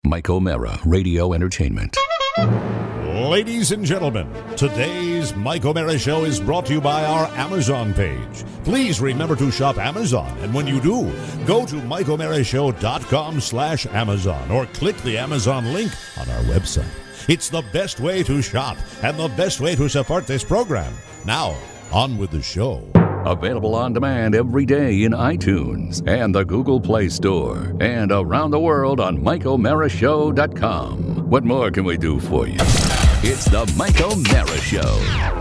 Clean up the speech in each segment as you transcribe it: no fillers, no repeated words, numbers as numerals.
Mike O'Mara, Radio Entertainment. Ladies and gentlemen, today's Mike O'Mara Show is brought to you by our Amazon page. Please remember to shop Amazon, and when you do, go to MikeO'MaraShow.com/Amazon or click the Amazon link on our website. It's the best way to shop and the best way to support this program. Now, on with the show. Available on demand every day in iTunes and the Google Play Store and around the world on MikeO'MaraShow.com. What more can we do for you? It's the Mike O'Mara Show.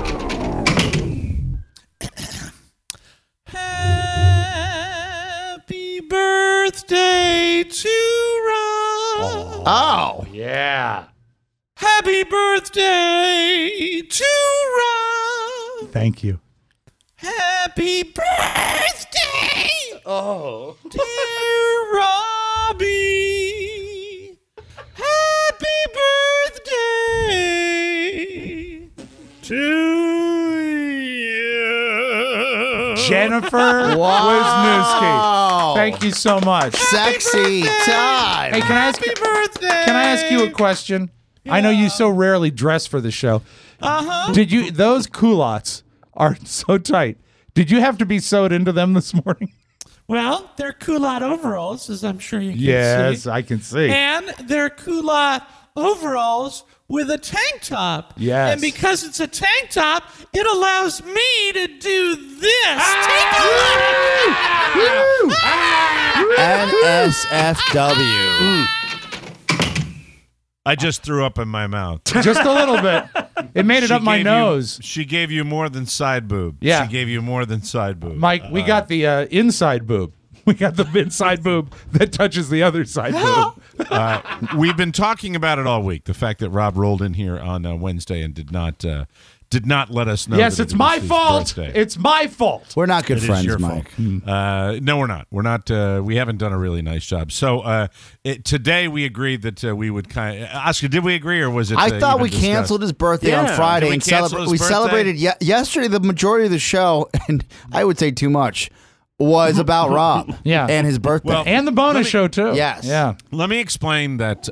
Happy birthday to Ron. Oh. Yeah. Happy birthday to Ron. Thank you. Happy birthday, dear Robbie. Happy birthday to you. Jennifer Wisniewski. Thank you so much. Sexy time. Hey, can I ask you a question? Yeah. I know you so rarely dress for the show. Uh-huh. Those culottes are so tight. Did you have to be sewed into them this morning? Well, they're culotte overalls, as I'm sure you can see. Yes, I can see. And they're culotte overalls with a tank top. Yes. And because it's a tank top, it allows me to do this. Take a look. NSFW. I just threw up in my mouth. Just a little bit. It made it up my nose. She gave you more than side boob. Yeah. She gave you more than side boob. Mike, we got the inside boob. We got the inside boob that touches the other side boob. We've been talking about it all week. The fact that Rob rolled in here on Wednesday and did not let us know. Yes, that it's my his fault. birthday. It's my fault. We're not good It is friends, your Mike. fault. No, we're not. We're not. We haven't done a really nice job. So today we agreed that we would kind of. Oscar, did we agree or was it? I thought even we canceled his birthday on Friday Did we and cancel his we birthday? celebrated yesterday. The majority of the show, and I would say too much, was about Rob and his birthday. Well, and the bonus show, too. Yes. Yeah. Let me explain that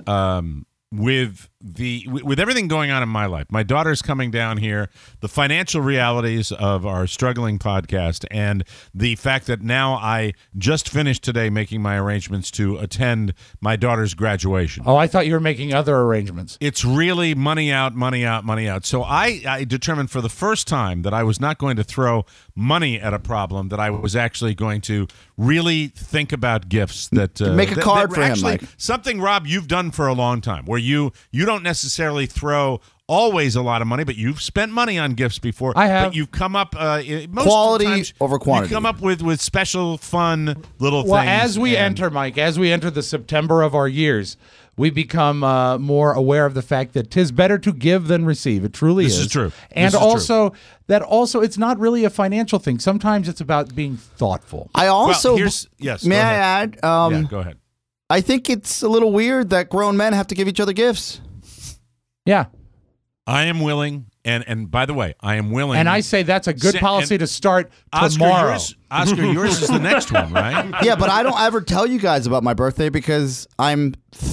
with everything going on in my life, my daughter's coming down here, the financial realities of our struggling podcast, and the fact that now I just finished today making my arrangements to attend my daughter's graduation. Oh, I thought you were making other arrangements. It's really money out, money out, money out. So I determined for the first time that I was not going to throw money at a problem, that I was actually going to really think about gifts that Make a card for him, actually, Mike. something, Rob, you've done for a long time, where you don't necessarily throw always a lot of money, but you've spent money on gifts before. I have. But you've come up most Quality times, over quantity. You come up with special fun little Well, things. as we enter the September of our years, we become more aware of the fact that 'tis better to give than receive. It truly is. This is true. And This is also, that also, it's not really a financial thing. Sometimes it's about being thoughtful. I also Well, yes. may go I ahead. add? Yeah, go ahead. I think it's a little weird that grown men have to give each other gifts. Yeah. I am willing, and by the way, I am willing. And I say that's a good policy and to start Oscar, tomorrow. yours is the next one, right? Yeah, but I don't ever tell you guys about my birthday because I'm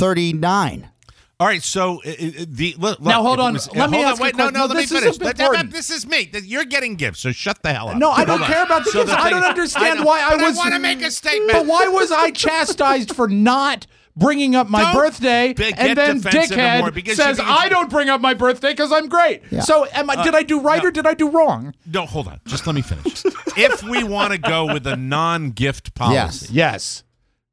39. All right, so look, Now, hold on. Let me ask you a wait, no, question. let me This is finish. important. This is me. You're getting gifts, so shut the hell up. No, I don't Hold on. care about the So gifts. I thing don't is- understand know, why I but was. I want to make a statement. But why was I chastised for not bringing up my Don't birthday, get and then defensive anymore dickhead because says you- I don't bring up my birthday because I'm great. Yeah. So did I do right or did I do wrong? No, hold on. Just let me finish. If we want to go with a non-gift policy, Yes.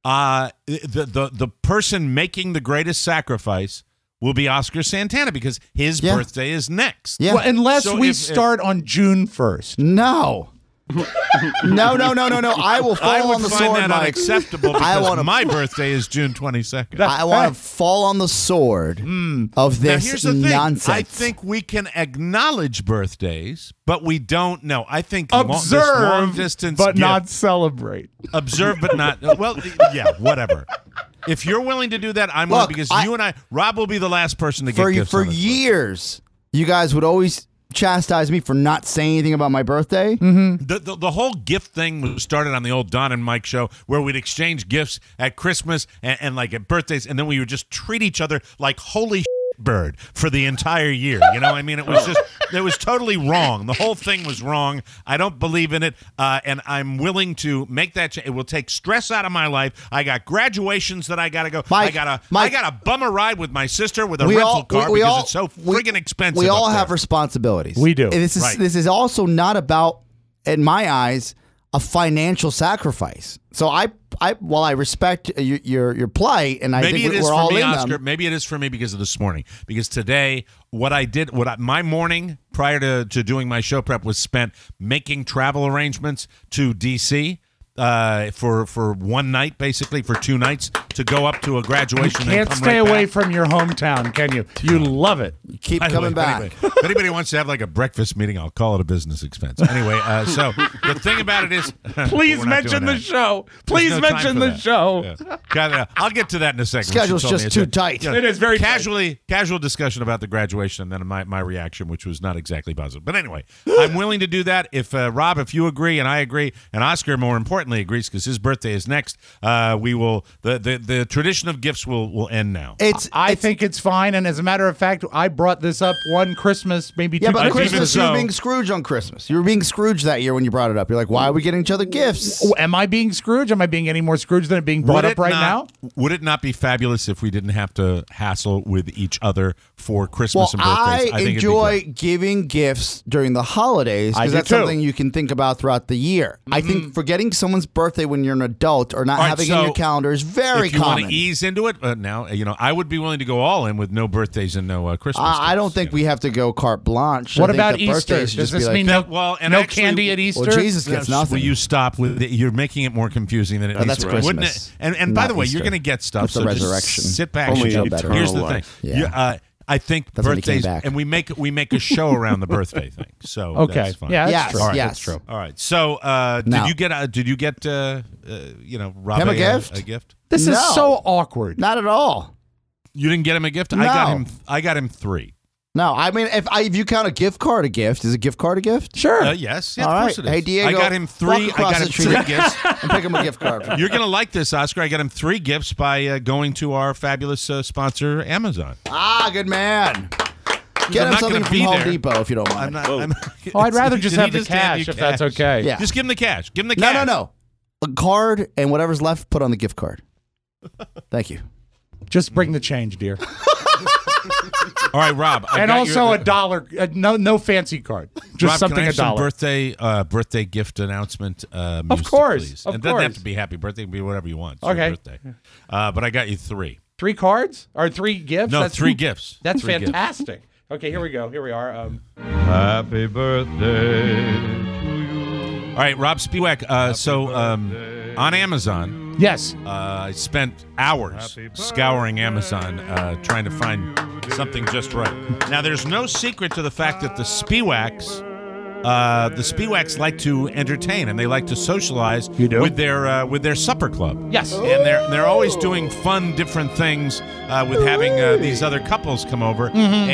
the person making the greatest sacrifice will be Oscar Santana because his birthday is next. Yeah. Well, unless So we if- start on June 1st. No. No. I will fall I would on the find sword, that Mike. unacceptable I because wanna- my birthday is June 22nd. I want to fall on the sword of Now, this here's the thing. nonsense. I think we can acknowledge birthdays, but we don't know. I think Observe, this long distance but gift, not celebrate. observe, but not. Well, yeah, whatever. If you're willing to do that, I'm willing Look, because I- you and I, Rob will be the last person to for get gifts for on his birthday. years, you guys would always chastise me for not saying anything about my birthday. The whole gift thing was started on the old Don and Mike show where we'd exchange gifts at Christmas and like at birthdays, and then we would just treat each other like holy bird for the entire year. You know, I mean, it was totally wrong. The whole thing was wrong. I don't believe in it, and I'm willing to make that change. It will take stress out of my life. I got graduations that I got to go. Mike, I got a bummer ride with my sister with a rental car because it's so friggin' expensive. We all have responsibilities. We do. This is also not about, in my eyes, a financial sacrifice. So while I respect your plight, and I maybe think it is we're for all me, in Oscar. them. Maybe it is for me because of this morning. Because today, my morning prior to doing my show prep was spent making travel arrangements to D.C. For one night, basically for 2 nights, to go up to a graduation. You can't stay away from your hometown, can you? You love it. You keep coming back. Anyway, if anybody wants to have like a breakfast meeting, I'll call it a business expense. Anyway, so the thing about it is, please mention the show. Please mention the show. Yeah. I'll get to that in a second. Schedule's just too tight. You know, it is very casual discussion about the graduation, and then my reaction, which was not exactly positive. But anyway, I'm willing to do that if Rob, if you agree, and I agree, and Oscar, more importantly, agrees because his birthday is next. We will the tradition of gifts will end now. I think it's fine, and as a matter of fact, I brought this up one Christmas, maybe 2 Yeah, but Christmas. Christmas, you were being Scrooge on Christmas. You were being Scrooge that year when you brought it up. You're like, why are we getting each other gifts? Oh, am I being Scrooge? Am I being any more Scrooge than it being brought up right now? Would it not be fabulous if we didn't have to hassle with each other for Christmas and birthdays? I enjoy giving gifts during the holidays because that's something you can think about throughout the year. I think forgetting someone's birthday when you're an adult or not having it in your calendar is very if you common. Want to ease into it now, I would be willing to go all in with no birthdays and no Christmas. I don't think we have to go carte blanche. What about Easter? Does this mean no candy at Easter? Well, Jesus gets nothing. Will you stop with it? You're making it more confusing than it needs that's to be. Christmas. Wouldn't it? And by the way, you're going to get stuff. That's the resurrection. Just sit back. Only Here's the thing. Yeah. I think That's birthdays, and we make a show around the birthday thing. So that's fine. Yeah, that's true. Yes. That's true. All right. So did you get Rob a gift? A gift? This is so awkward. Not at all. You didn't get him a gift? No. I got him 3. No, I mean, if you count a gift card a gift, is a gift card a gift? Sure. Yes. All of right. course it is. Hey, Diego, I got him 3. Gifts. And pick him a gift card. You're going to like this, Oscar. I got him 3 gifts by going to our fabulous sponsor, Amazon. Good man. Get him something from Home Depot if you don't mind. I'd rather just have the cash if that's okay. Yeah. Just give him the cash. Give him the cash. No. A card and whatever's left, put on the gift card. Thank you. Just bring the change, dear. All right, Rob. And also $1. No fancy card. Just Rob, something can I have $1. Birthday gift announcement. Of course. Please. It doesn't have to be happy birthday. It can be whatever you want. It's okay. your birthday. But I got you 3. 3 cards or 3 gifts? No, 3 gifts. That's 3 fantastic. Gifts. Okay, here we go. Here we are. Happy birthday to you. All right, Rob Spiewak. On Amazon. Yes. I spent hours scouring Amazon trying to find something just right. Now, there's no secret to the fact that the Spiewaks like to entertain and they like to socialize with their supper club. Yes. And they're always doing fun, different things with having these other couples come over,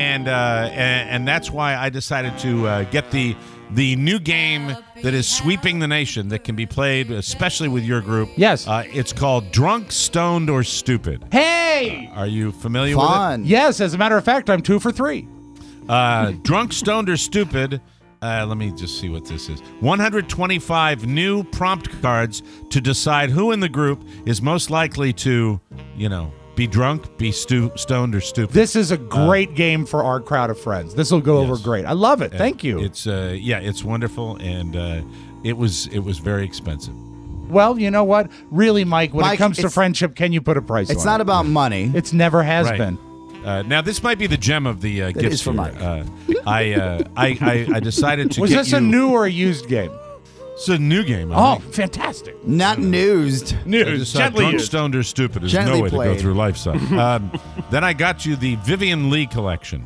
and that's why I decided to get the new game that is sweeping the nation that can be played, especially with your group. Yes. It's called Drunk, Stoned, or Stupid. Hey! Are you familiar with it? Yes, as a matter of fact, I'm 2 for 3. Drunk, Stoned, or Stupid. Let me just see what this is. 125 new prompt cards to decide who in the group is most likely to, be drunk, be stoned, or stupid. This is a great game for our crowd of friends. This will go over great. I love it. Thank you. It's wonderful, and it was very expensive. Well, you know what? Really, Mike, when it comes to friendship, can you put a price on it? It's not about money. It's never has been. Now, this might be the gem of the gifts. Is for Mike. I decided to. Was this a new or a used game? It's a new game. Oh, fantastic! Not newsed. News. Drunk, Stoned, or Stupid is no way to go through life, son. Then I got you the Vivian Lee collection.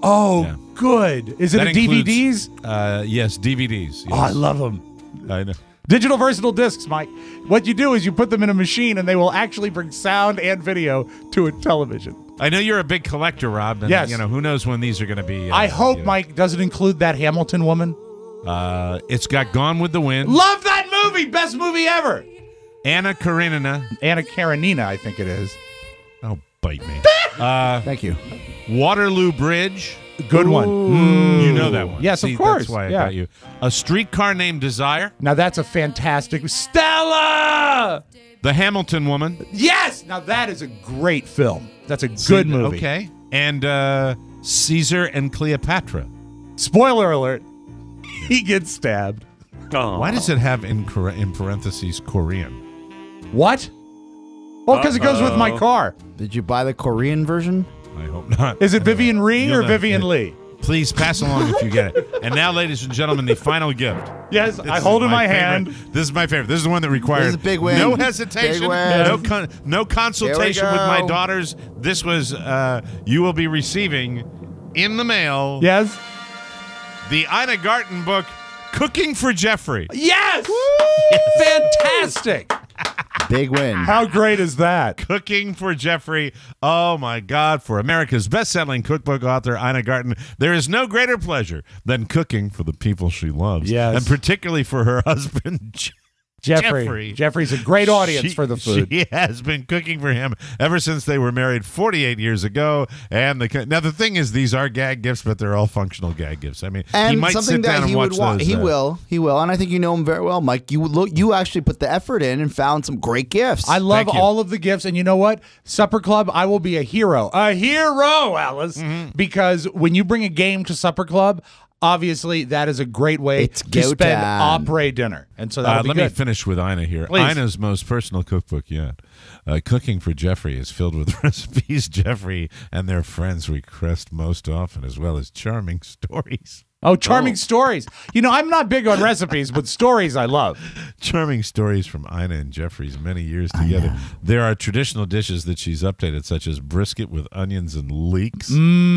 Good. Is it That DVDs? Yes, DVDs. Yes. Oh, I love them. I know. Digital versatile discs, Mike. What you do is you put them in a machine, and they will actually bring sound and video to a television. I know you're a big collector, Rob. And, yes. Who knows when these are going to be. I hope, Mike, does it include that Hamilton woman? It's got Gone with the Wind. Love that movie. Best movie ever. Anna Karenina, I think it is. Oh, bite me. Thank you. Waterloo Bridge. Good one. You know that one. Yes, of course. That's why I got you. A Streetcar Named Desire. Now that's a fantastic. Stella! The Hamilton Woman. Yes! Now that is a great film. That's a good movie. Okay. And Caesar and Cleopatra. Spoiler alert. He gets stabbed. Why does it have in parentheses Korean? What? Well, because it goes with my car. Did you buy the Korean version? I hope not. Is it Vivian Rhee or Vivian Lee? Please pass along if you get it. And now, ladies and gentlemen, the final gift. Yes, I hold in my hand. This is my favorite. This is the one that required big win. no hesitation, no consultation with my daughters. This was, you will be receiving in the mail. Yes. The Ina Garten book, Cooking for Jeffrey. Yes! Fantastic! Big win. How great is that? Cooking for Jeffrey. Oh, my God. For America's best-selling cookbook author, Ina Garten, there is no greater pleasure than cooking for the people she loves. Yes. And particularly for her husband, Jeffrey. Jeffrey's a great audience for the food. She has been cooking for him ever since they were married 48 years ago. And now the thing is, these are gag gifts, but they're all functional gag gifts. I mean, and he might sit down and watch those. He will, and I think you know him very well, Mike. You actually put the effort in and found some great gifts. I love all of the gifts, and you know what? Supper Club, I will be a hero, Alice, because when you bring a game to Supper Club, obviously, that is a great way to spend après dinner. And so that'll be let good. me finish with Ina here. Please. Ina's most personal cookbook yet. Cooking for Jeffrey is filled with recipes Jeffrey and their friends request most often, as well as charming stories. Oh, charming stories. I'm not big on recipes, but stories I love. Charming stories from Ina and Jeffrey's many years together. There are traditional dishes that she's updated, such as brisket with onions and leeks.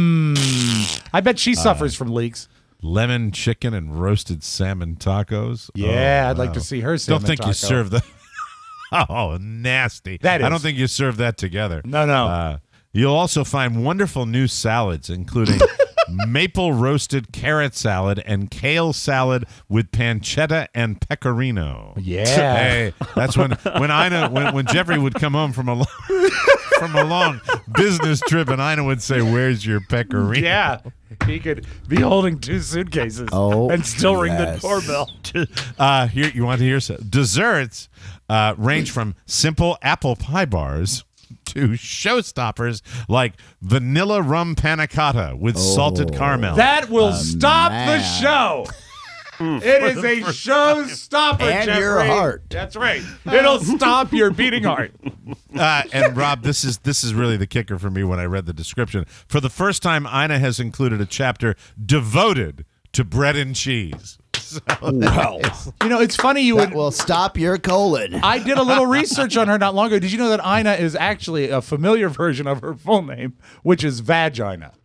I bet she suffers from leeks. Lemon chicken and roasted salmon tacos. Yeah, I'd like to see her salmon Don't think taco. you serve that. Oh, nasty. That is. I don't think you serve that together. No. You'll also find wonderful new salads, including maple roasted carrot salad and kale salad with pancetta and pecorino. Yeah. Hey, that's when Jeffrey would come home from a long business trip, and Ina would say, "Where's your pecorino?" Yeah. He could be holding 2 suitcases and still ring the doorbell. Here, you want to hear some desserts? Range from simple apple pie bars to showstoppers like vanilla rum panna cotta with salted caramel. That will stop the show. It is a showstopper, and Jeffrey. your heart. That's right. It'll stop your beating heart. And Rob, this is really the kicker for me when I read the description. For the first time, Ina has included a chapter devoted to bread and cheese. So wow. It's funny that will stop your colon. I did a little research on her not long ago. Did you know that Ina is actually a familiar version of her full name, which is Vagina?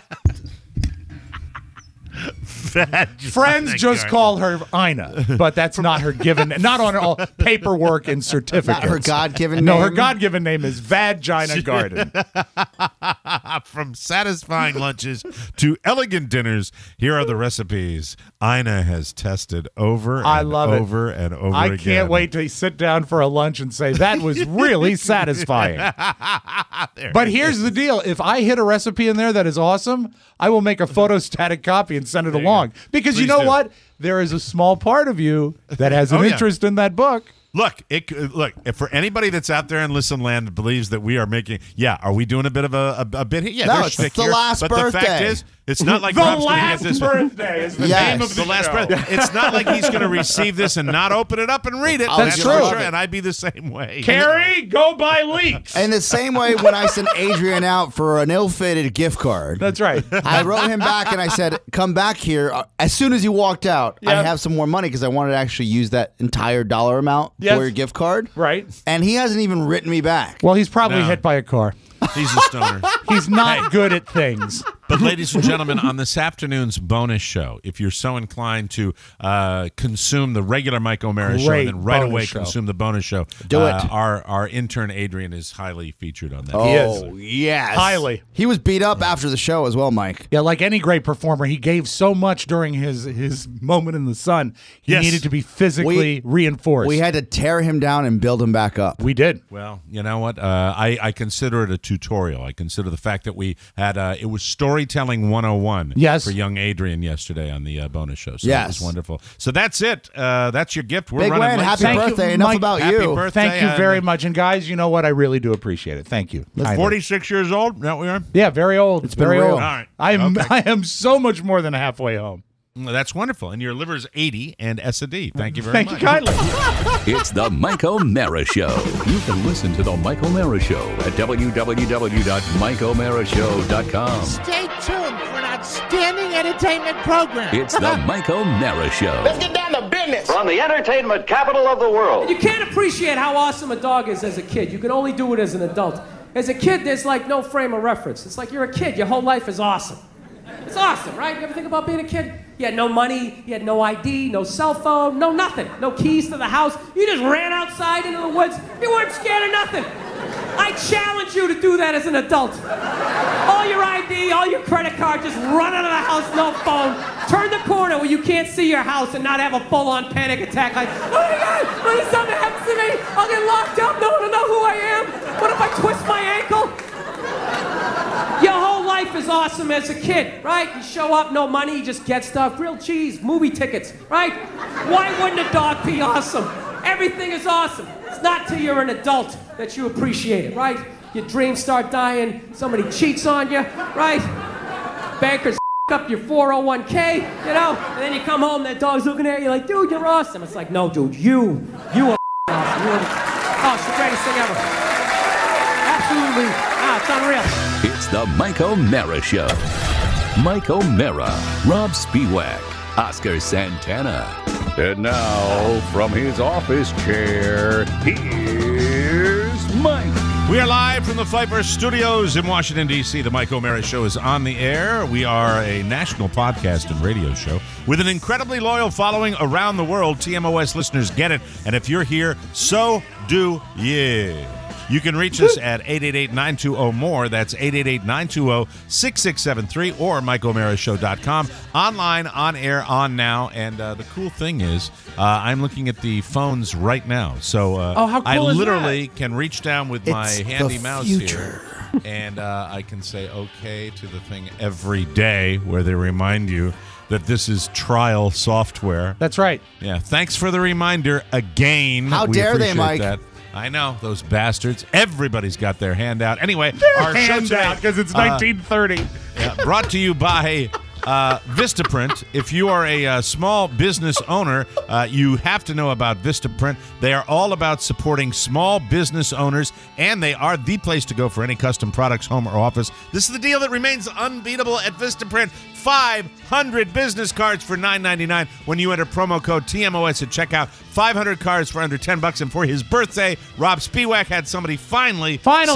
Friends just call her Ina, but that's not her given, not on all paperwork and certificates. Not her God-given name? No, her God-given name is Vagina Garden. From satisfying lunches to elegant dinners, here are the recipes Ina has tested over and over again. I can't wait to sit down for a lunch and say, that was really satisfying. But here's the deal. If I hit a recipe in there that is awesome, I will make a photostatic copy and send it along. Because Please you know do. what? There is a small part of you that has an interest in that book. Look, if for anybody that's out there in Listen Land believes that we are making, are we doing a bit of a bit here? Yeah, no, there's it's shtick the here, last but birthday. the fact is, it's not like The Rob's gonna get last this birthday is the Yes. name of the the last show. birthday. It's not like he's going to receive this and not open it up and read it. That's for true. sure, and I'd be the same way. Carrie, go buy leeks. And the same way when I sent Adrian out for an ill-fitted gift card. That's right. I wrote him back and I said, come back here. As soon as you walked out, I have some more money because I wanted to actually use that entire dollar amount for your gift card. Right. And he hasn't even written me back. Well, he's probably No. hit by a car. He's a stoner. He's not good at things. But ladies and gentlemen, on this afternoon's bonus show, if you're so inclined to consume the regular Mike O'Mara show and then right away consume the bonus show, do it. Our intern Adrian is highly featured on that. Oh, yes. Highly. He was beat up after the show as well, Mike. Yeah, like any great performer, he gave so much during his moment in the sun. He needed to be physically reinforced. We had to tear him down and build him back up. We did. Well, you know what? I consider it a tutorial. I consider the fact that we had it was Storytelling 101 for young Adrian yesterday on the bonus show. So that was wonderful. So that's it. That's your gift. We're Big running Wayne, late. happy birthday. Enough about happy you. Birthday. Thank you very much. And guys, you know what? I really do appreciate it. Thank you. 46 years old? Is that what we are? Yeah, very old. It's very real. old. All right. I am so much more than halfway home. That's wonderful. And your liver's 80 and S a D. Thank you very Thank much. you kindly. It's the Mike O'Mara Show. You can listen to the Mike O'Mara Show at www.mikeomarashow.com. Stay tuned for an outstanding entertainment program. It's the Mike O'Mara Show. Let's get down to business. From the entertainment capital of the world. You can't appreciate how awesome a dog is as a kid. You can only do it as an adult. As a kid, there's like no frame of reference. It's like you're a kid. Your whole life is awesome. It's awesome, right? You ever think about being a kid? You had no money, you had no ID, no cell phone, no nothing. No keys to the house. You just ran outside into the woods. You weren't scared of nothing. I challenge you to do that as an adult. All your ID, all your credit card, just run out of the house, no phone. Turn the corner where you can't see your house and not have a full-on panic attack like, oh my God, what if something happens to me? I'll get locked up, no one will know who I am. What if I twist my ankle? Your whole life is awesome as a kid, right? You show up, no money, you just get stuff, grilled cheese, movie tickets, right? Why wouldn't a dog be awesome? Everything is awesome. It's not till you're an adult that you appreciate it, right? Your dreams start dying, somebody cheats on you, right? Bankers up your 401k, you know? And then you come home, that dog's looking at you like, dude, you're awesome. It's like, no, dude, you are awesome. Oh, it's the greatest thing ever. Absolutely. It's unreal. It's the Mike O'Mara Show. Mike O'Mara, Rob Spiewak, Oscar Santana. And now, from his office chair, here's Mike. We are live from the Pfeiffer Studios in Washington, D.C. The Mike O'Mara Show is on the air. We are a national podcast and radio show with an incredibly loyal following around the world. TMOS listeners get it. And if you're here, so do you. You can reach us at 888-920-MORE. That's 888-920-6673 or MikeO'MaraShow.com. Online, on air, on now. And the cool thing is, I'm looking at the phones right now. So how cool I is literally that? can reach down with my handy mouse future. here. And I can say okay to the thing every day where they remind you that this is trial software. That's right. Yeah. Thanks for the reminder again. How We dare they, appreciate Mike? that. I know, those bastards. Everybody's got their hand out. Anyway, our show Hands today, out because it's 1930. brought to you by Vistaprint. If you are a small business owner, you have to know about Vistaprint. They are all about supporting small business owners, and they are the place to go for any custom products, home or office. This is the deal that remains unbeatable at Vistaprint. 500 business cards for $9.99 when you enter promo code TMOS at checkout. 500 cards for under $10. And for his birthday, Rob Spiewak had somebody finally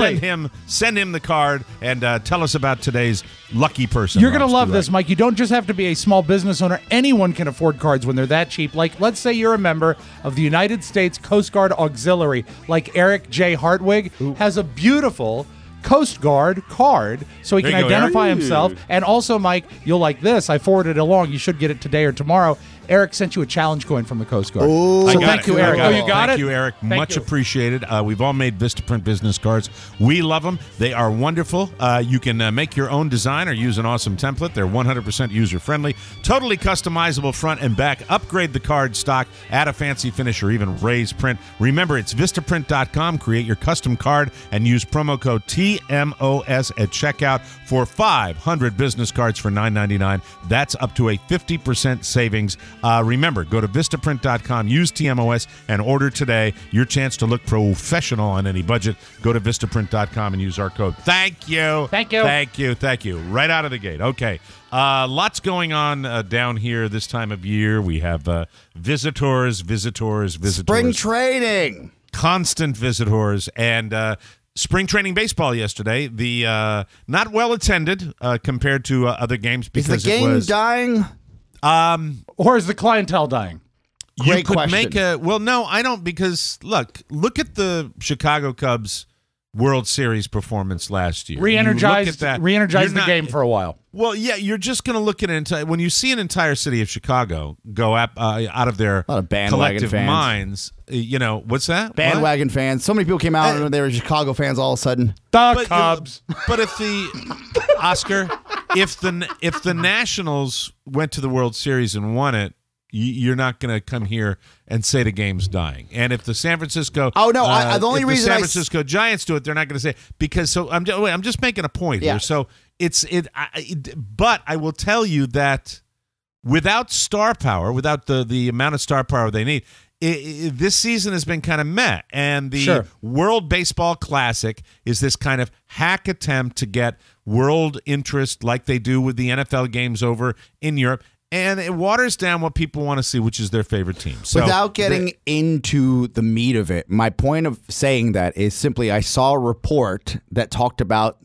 send him the card and tell us about today's lucky person. You're going to Rob love Spiewak. this, Mike. You don't just have to be a small business owner. Anyone can afford cards when they're that cheap. Like, let's say you're a member of the United States Coast Guard Auxiliary, like Eric J. Hartwig, has a beautiful Coast Guard card so he There can you go, identify Eric. himself. And also, Mike, you'll like this. I forwarded it along. You should get it today or tomorrow. Eric sent you a challenge coin from the Coast Guard. Oh, so I got thank it. you, I Eric. got Oh, it. you got it? Thank you, Eric. Thank Much you. appreciated. We've all made Vistaprint business cards. We love them. They are wonderful. You can make your own design or use an awesome template. They're 100% user-friendly, totally customizable front and back. Upgrade the card stock, add a fancy finish, or even raise print. Remember, it's Vistaprint.com. Create your custom card and use promo code TMOS at checkout for 500 business cards for $9.99. That's up to a 50% savings. Remember, go to Vistaprint.com, use TMOS, and order today. Your chance to look professional on any budget. Go to Vistaprint.com and use our code. Thank you. Thank you. Thank you. Thank you. Right out of the gate. Okay. Lots going on down here this time of year. We have visitors. Spring training. Constant visitors. And spring training baseball yesterday. The not well attended compared to other games because is the game dying? Or is the clientele dying? Great question. Well, no, I don't, because look at the Chicago Cubs World Series performance last year. Re-energized the game for a while. Well, yeah, you're just going to look at it when you see an entire city of Chicago go out of their collective minds. What's that? Bandwagon fans. So many people came out and they were Chicago fans all of a sudden. The Cubs. But if the Nationals went to the World Series and won it, you're not going to come here and say the game's dying. And if the San Francisco the only reason San Francisco Giants do it, they're not going to say, because so I'm just making a point here. So but I will tell you that without star power, without the amount of star power they need, this season has been kind of meh. And the World Baseball Classic is this kind of hack attempt to get world interest like they do with the NFL games over in Europe. And it waters down what people want to see, which is their favorite team. So without getting into the meat of it, my point of saying that is simply I saw a report that talked about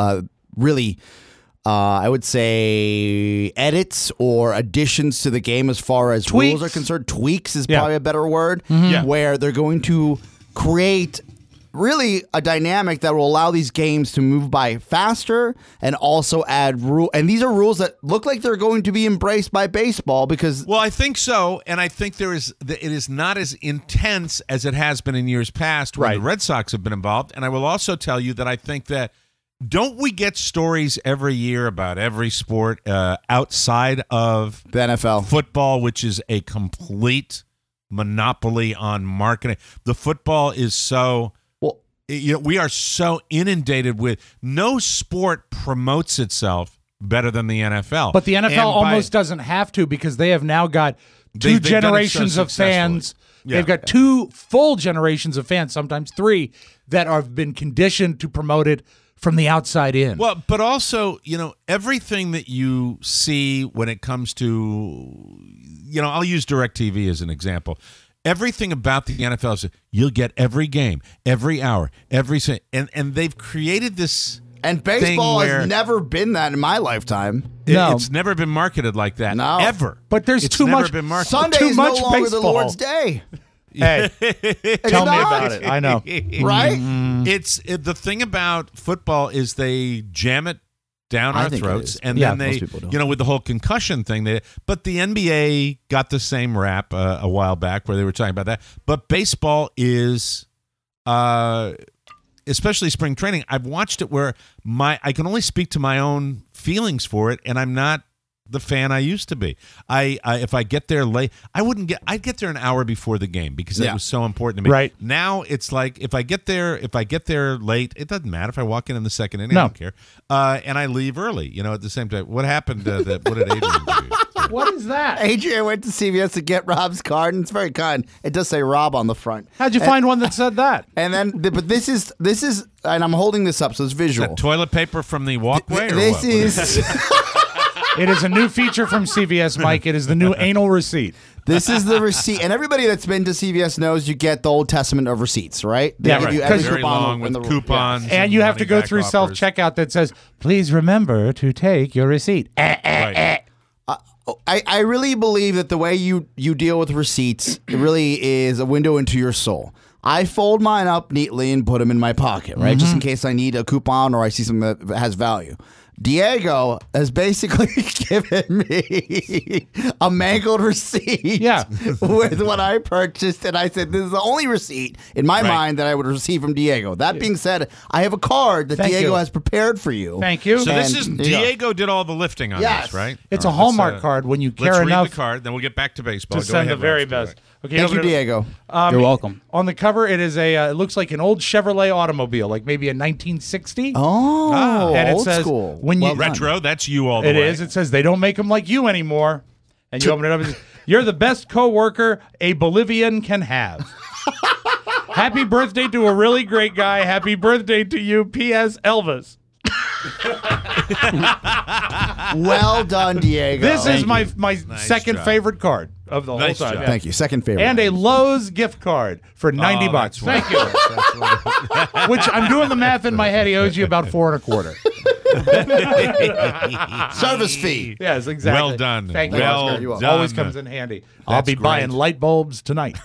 I would say edits or additions to the game as far as rules are concerned. Tweaks is probably a better word. Where they're going to create really a dynamic that will allow these games to move by faster and also add rule. And these are rules that look like they're going to be embraced by baseball because... Well, I think so. And I think it is not as intense as it has been in years past when the Red Sox have been involved. And I will also tell you that I think that don't we get stories every year about every sport outside of the NFL? Football, which is a complete monopoly on marketing. The football is so... we are so inundated with no sport promotes itself better than the NFL. But the NFL almost doesn't have to because they have now got two generations of fans. Yeah. They've got two full generations of fans, sometimes three, that have been conditioned to promote it from the outside in. Well, but also, everything that you see when it comes to, I'll use DirecTV as an example. Everything about the NFL is you'll get every game, every hour, and they've created this. And baseball has never been that in my lifetime. It's never been marketed like that, ever. But there's too much. Sunday is no longer baseball. The Lord's Day. Hey, tell me about it. I know, right? It's the thing about football is they jam it down our throats, and then they, with the whole concussion thing. But the NBA got the same rap a while back where they were talking about that. But baseball is, especially spring training. I've watched it where I can only speak to my own feelings for it, and I'm not the fan I used to be. If I get there late, I'd get there an hour before the game because that was so important to me. Right. Now it's like if I get there late, it doesn't matter if I walk in the second inning. I don't care. And I leave early, at the same time. What happened what did Adrian do? What is that? Adrian went to CVS to get Rob's card, and it's very kind. It does say Rob on the front. How'd you find one that said that? And then, but this is, and I'm holding this up so it's visual. Is that toilet paper from the walkway? This is... It is a new feature from CVS, Mike. It is the new anal receipt. This is the receipt. And everybody that's been to CVS knows you get the Old Testament of receipts, right? They give you every very long with coupons. And you have to go through self-checkout that says, please remember to take your receipt. I really believe that the way you deal with receipts really is a window into your soul. I fold mine up neatly and put them in my pocket, right? Just in case I need a coupon or I see something that has value. Diego has basically given me a mangled receipt with what I purchased, and I said, this is the only receipt in my mind that I would receive from Diego. That being said, I have a card that Diego has prepared for you. Thank you. So this is Diego did all the lifting on this, right? It's a Hallmark card when you care enough. Let's read the card, then we'll get back to baseball. To send the very best. Okay, thank you, Diego. You're welcome. On the cover, it is it looks like an old Chevrolet automobile, like maybe a 1960. Oh, and it old says, school. Retro, that's you all the way. It is. It says, they don't make them like you anymore. And you open it up and says, you're the best coworker a Bolivian can have. Happy birthday to a really great guy. Happy birthday to you, P.S. Elvis. Well done, Diego. This is my second favorite card. of the whole Nice time. job. Yeah. Thank you. Second favorite. And a Lowe's gift card for $90. That's Thank you. wonderful. Which I'm doing the math in my head. He owes you about $4.25. service fee. Yes, exactly. Well done. Thank you, Well Oscar. done. Always comes in handy. I'll That's be buying great. light bulbs tonight.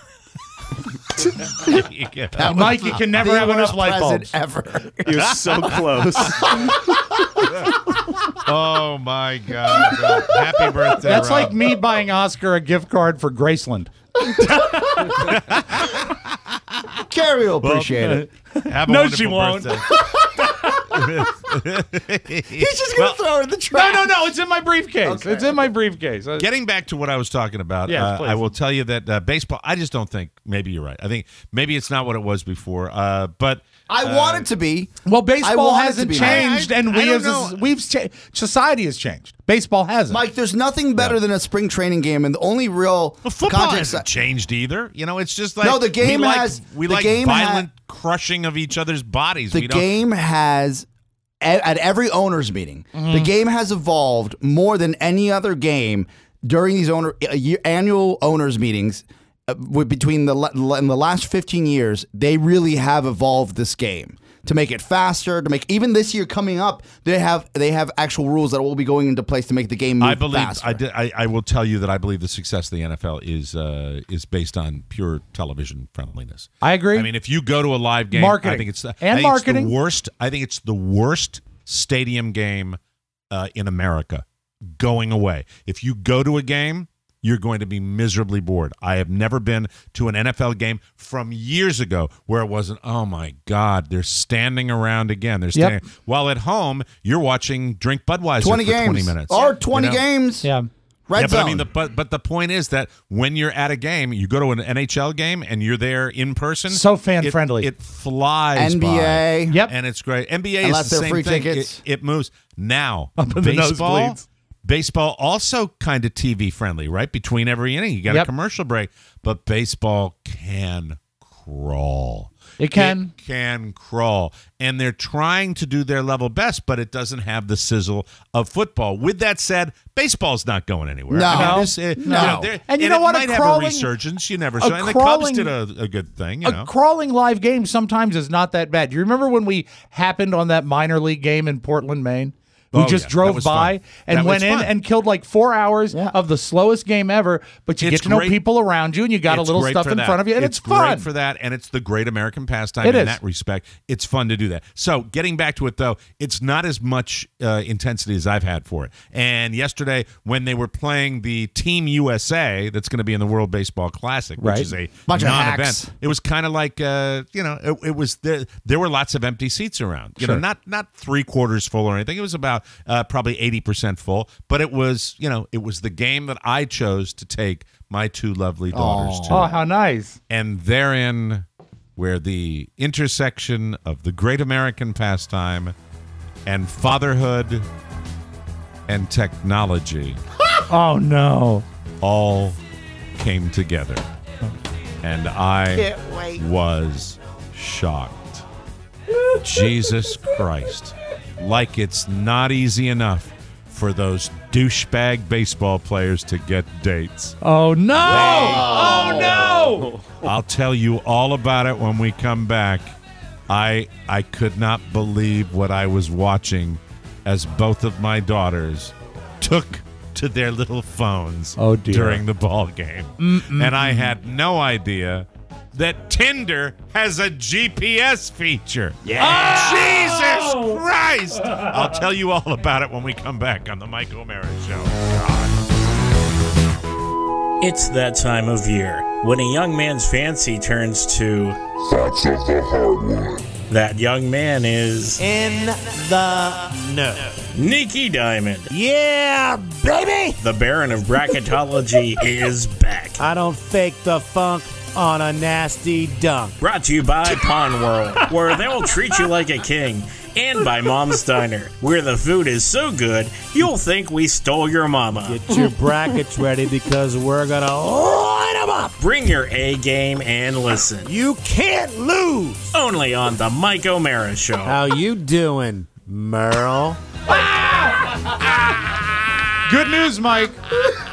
Yeah. Mike, you can never The have enough worst light present bulbs. ever. You're so close. Oh my God! Happy birthday! That's Rob. like me buying Oscar a gift card for Graceland. Carrie will appreciate it. Have a No, wonderful she won't. birthday. He's just going to throw it in the trash. No, it's in my briefcase. Okay. It's in my briefcase. Getting back to what I was talking about, Yes, please. I will tell you that baseball. I just don't think. Maybe you're right. I think maybe it's not what it was before. But I want it to be. Well, I baseball want it to hasn't be. changed, and I don't know. society has changed. Baseball hasn't. Mike, there's nothing better than a spring training game, and the only real Well, football context. hasn't changed either. You know, it's just like No, the game we like, has- we the like game violent crushing of each other's bodies. The We don't- game has, at every owners meeting, Mm-hmm. the game has evolved more than any other game during these annual owners meetings. Between in the last 15 years, they really have evolved this game to make it faster. To make even this year coming up, they have actual rules that will be going into place to make the game move I believe faster. I will tell you that I believe the success of the NFL is based on pure television friendliness. I agree. I mean, if you go to a live game, Marketing. I think it's And I think marketing. It's the worst. I think it's the worst stadium game in America going away. If you go to a game, you're going to be miserably bored. I have never been to an NFL game from years ago where it wasn't, oh my God, they're standing around again. They're standing. While at home, you're watching Drink Budweiser 20 for games 20 minutes. or 20 You know? games. yeah. Red Yeah, zone. but I mean, but the point is that when you're at a game, you go to an NHL game and you're there in person. So fan-friendly. It flies NBA. by. Yep. And it's great. NBA Unless is the they're same free thing. tickets. It moves. Now, Up in the nosebleeds. baseball also kind of TV friendly, right? Between every inning, you got Yep. a commercial break, but baseball can crawl. It can. It can crawl. And they're trying to do their level best, but it doesn't have the sizzle of football. With that said, baseball's not going anywhere. No. I mean, this, No. you know, And you know it what? might have a resurgence. You never saw. And the Cubs crawling- did a good thing, you know. A crawling live game sometimes is not that bad. Do you remember when we happened on that minor league game in Portland, Maine? We Oh, just yeah. That drove was by fun. and That went was in fun. and killed like 4 hours of the slowest game ever. But you It's get to know great. people around you, and you got a It's little great stuff for in that. front of you, and it's fun. great for that, and it's the great American pastime It in is. that respect. It's fun to do that. So, getting back to it, though, it's not as much intensity as I've had for it. And yesterday, when they were playing the Team USA, that's going to be in the World Baseball Classic, which Right. is a Bunch of non-event, hacks. it was kind of like, it was there were lots of empty seats around. You know, not 3/4 full or anything. It was about probably 80% full, but it was the game that I chose to take my two lovely daughters to. Oh, how nice. And therein where the intersection of the great American pastime and fatherhood and technology Oh, no. all came together. And I was shocked. Jesus Christ. Like it's not easy enough for those douchebag baseball players to get dates. Oh, no. Oh, no. I'll tell you all about it when we come back. I could not believe what I was watching as both of my daughters took to their little phones Oh, dear. during the ball game. And I had no idea that Tinder has a GPS feature. Yeah. Jesus Christ! I'll tell you all about it when we come back on the Mike O'Mara Show. It's that time of year when a young man's fancy turns to Thoughts of the Hardwood. that young man is In the know. Nikki Diamond. Yeah, baby! The Baron of Bracketology is back. I don't fake the funk on a nasty dunk. Brought to you by Pawn World, where they'll treat you like a king. And by Mom's Diner, where the food is so good, you'll think we stole your mama. Get your brackets ready because we're gonna light them up. Bring your A game and listen. You can't lose. Only on the Mike O'Mara Show. How you doing, Merle? Good news, Mike.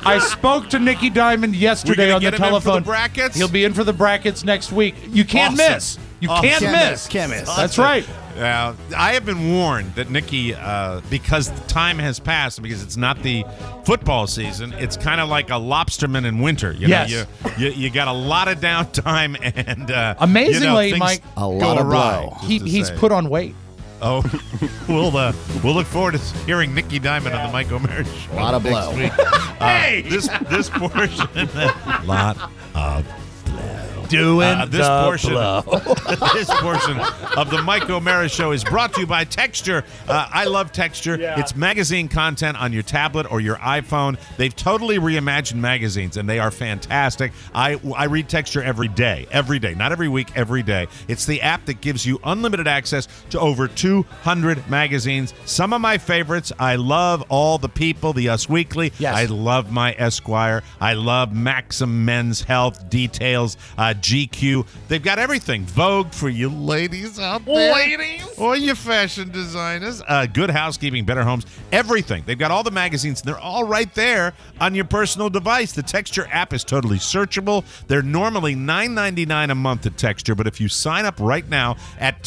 I spoke to Nicky Diamond yesterday on the get him in for the telephone. brackets? He'll be in for the brackets next week. You can't Awesome. miss. You can't miss. Can't miss. That's right. I have been warned that Nikki, because time has passed, because it's not the football season, it's kind of like a lobsterman in winter. You know, Yes. you got a lot of downtime, and Amazingly, things Mike, a lot go of awry, blow. just to he's say. put on weight. Oh, we'll look forward to hearing Nicky Diamond on the Mike O'Meara Show. A lot of next blow. week. Hey! This portion, lot of Doing this the portion, blow. this portion of the Mike O'Meara Show is brought to you by Texture. I love Texture. Yeah. It's magazine content on your tablet or your iPhone. They've totally reimagined magazines, and they are fantastic. I read Texture every day, not every week, every day. It's the app that gives you unlimited access to over 200 magazines. Some of my favorites. I love All the People, the Us Weekly. Yes. I love My Esquire. I love Maxim Men's Health, Details, GQ. They've got everything. Vogue for you ladies out there. Ladies. Or you fashion designers. Good Housekeeping, Better Homes. Everything. They've got all the magazines, and they're all right there on your personal device. The Texture app is totally searchable. They're normally $9.99 a month at Texture, but if you sign up right now at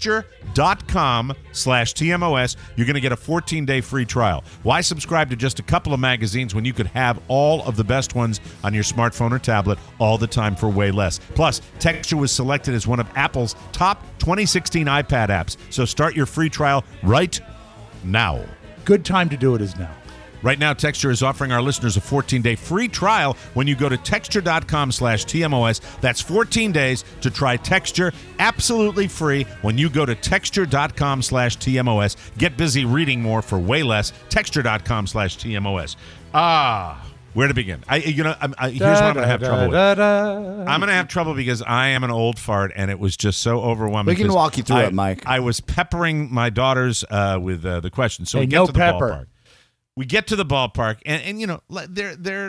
texture.com/TMOS, you're going to get a 14-day free trial. Why subscribe to just a couple of magazines when you could have all of the best ones on your smartphone or tablet all the time for way less? Plus, Texture was selected as one of Apple's top 2016 iPad apps. So start your free trial right now. Good time to do it is now. Right now, Texture is offering our listeners a 14-day free trial when you go to texture.com/TMOS. That's 14 days to try Texture absolutely free when you go to texture.com/TMOS. Get busy reading more for way less. Texture.com/TMOS. Where to begin? Here's what I'm going to have trouble with. I'm going to have trouble because I am an old fart, and it was just so overwhelming. We can walk you through it, Mike. I was peppering my daughters with the questions. So we get no to the pepper. ballpark. We get to the ballpark, and you know, they're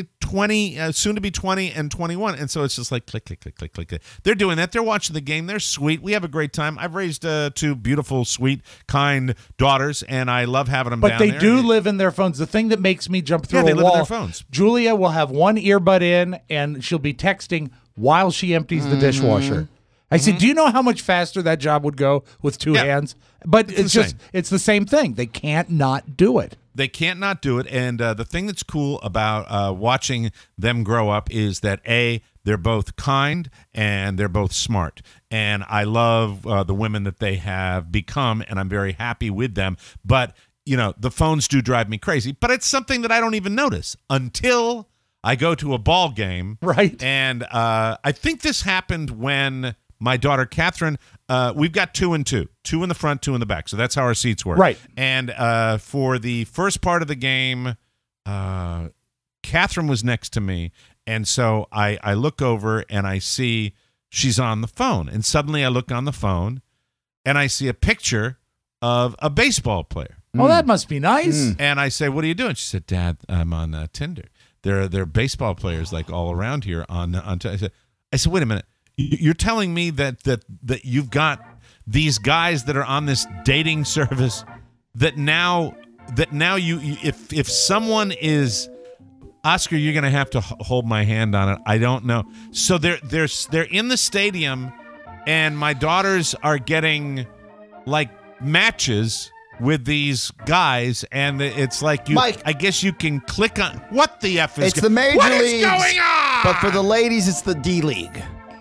20, soon to be 20 and 21, and so it's just like click, click, click, click, click. They're doing that. They're watching the game. They're sweet. We have a great time. I've raised two beautiful, sweet, kind daughters, and I love having them But down they there. do live in their phones. The thing that makes me jump through Yeah, they a live in wall, their phones. Julia will have one earbud in, and she'll be texting while she empties the dishwasher. I said, do you know how much faster that job would go with two hands? But it's the same thing. They can't not do it. They can't not do it. And the thing that's cool about watching them grow up is that, A, they're both kind and they're both smart. And I love the women that they have become, and I'm very happy with them. But, you know, the phones do drive me crazy. But it's something that I don't even notice until I go to a ball game. Right. And I think this happened when my daughter, Catherine, we've got 2 and 2 in the front, 2 in the back. So that's how our seats work. Right. And for the first part of the game, Catherine was next to me. And so I look over and I see she's on the phone. And suddenly I look on the phone and I see a picture of a baseball player. Oh, that must be nice. And I say, what are you doing? She said, Dad, I'm on Tinder. There are baseball players like all around here on Tinder. I said, wait a minute. You're telling me that you've got these guys that are on this dating service that now you if someone is Oscar, you're going to have to hold my hand on it. I don't know. So they're in the stadium, and my daughters are getting like matches with these guys, and it's like Mike, I guess you can click on what the F is. It's the major what leagues. What is going on? But for the ladies, it's the D League.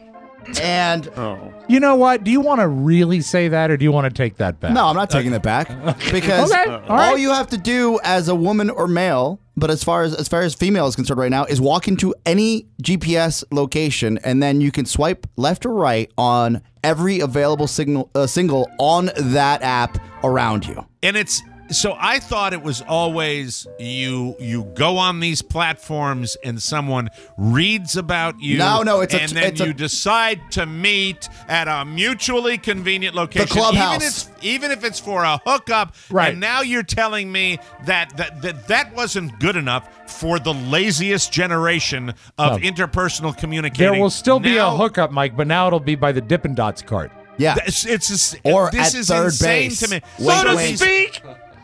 And you know what? Do you want to really say that, or do you want to take that back? No, I'm not taking it back because all you have to do as a woman or male, but as far as female is concerned right now, is walk into any GPS location, and then you can swipe left or right on every available single on that app around you. And it's so I thought it was always you go on these platforms and someone reads about you. No, you decide to meet at a mutually convenient location. The clubhouse. Even if it's for a hookup. Right. And now you're telling me that wasn't good enough for the laziest generation of interpersonal communicating. There will still be a hookup, Mike, but now it'll be by the Dippin' Dots cart. Yeah. This or is at third insane base. to me. Wink, So to wink. speak.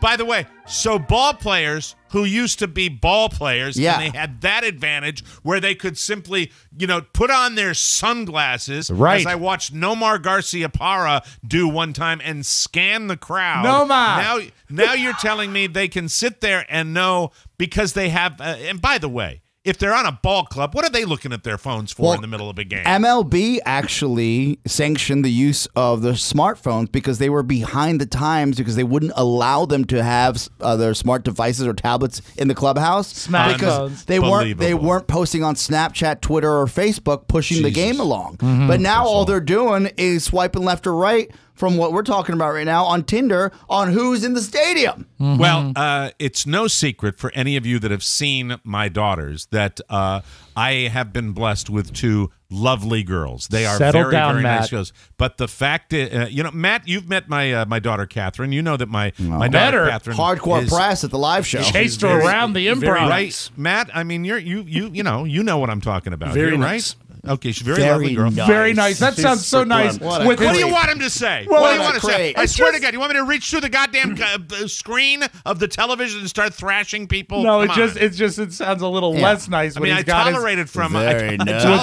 By the way, so ball players who used to be ball players, Yeah. and they had that advantage where they could simply, put on their sunglasses, Right. as I watched Nomar Garciaparra do one time and scan the crowd. Nomar! Now you're telling me they can sit there and know because they have, and by the way, if they're on a ball club, what are they looking at their phones for in the middle of a game? MLB actually sanctioned the use of their smartphones because they were behind the times because they wouldn't allow them to have their smart devices or tablets in the clubhouse because they weren't posting on Snapchat, Twitter, or Facebook pushing the game along. But now all they're doing is swiping left or right from what we're talking about right now on Tinder on who's in the stadium. Well, it's no secret for any of you that have seen my daughters that I have been blessed with two lovely girls. They are Settle very, down, very Matt. nice girls. But the fact is, Matt, you've met my daughter Catherine. You know that my daughter Catherine hardcore is, press at the live show. Chased her around the improv. Right, Matt. I mean, you know what I'm talking about. Very You're nice. right. Okay, she's very lovely girl. Very nice. That sounds so nice. What do you want him to say? What What do a you want to say? crate. I swear to God, you want me to reach through the goddamn screen of the television and start thrashing people? No, Come on. it sounds a little less nice. I when mean, he's I got his- tolerated from Very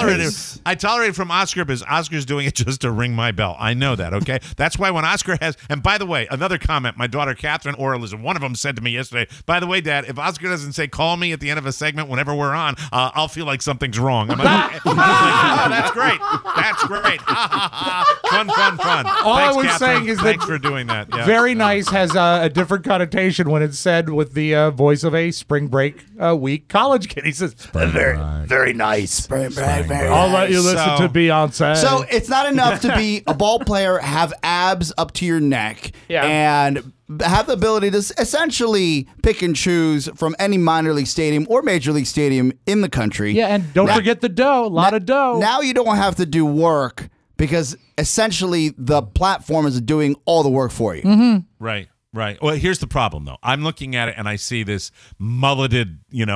I tolerated from Oscar because Oscar's doing it just to ring my bell. I know that. Okay, that's why when Oscar has. And by the way, another comment. My daughter Catherine or Elizabeth, one of them said to me yesterday. By the way, Dad, if Oscar doesn't say "call me" at the end of a segment whenever we're on, I'll feel like something's wrong. I'm like, oh, that's great. That's great. Fun. All I Thanks, was Catherine. saying is that thanks for doing that. Yeah. Very nice has a different connotation when it's said with the voice of a spring break week college kid. He says, very nice. Spring break, very I'll let you nice. listen to Beyonce. So it's not enough to be a ball player, have abs up to your neck, and have the ability to essentially pick and choose from any minor league stadium or major league stadium in the country. yeah, and don't forget the dough. A lot of dough. Now you don't have to do work because essentially the platform is doing all the work for you. Right. Well, here's the problem, though. I'm looking at it and I see this mulleted,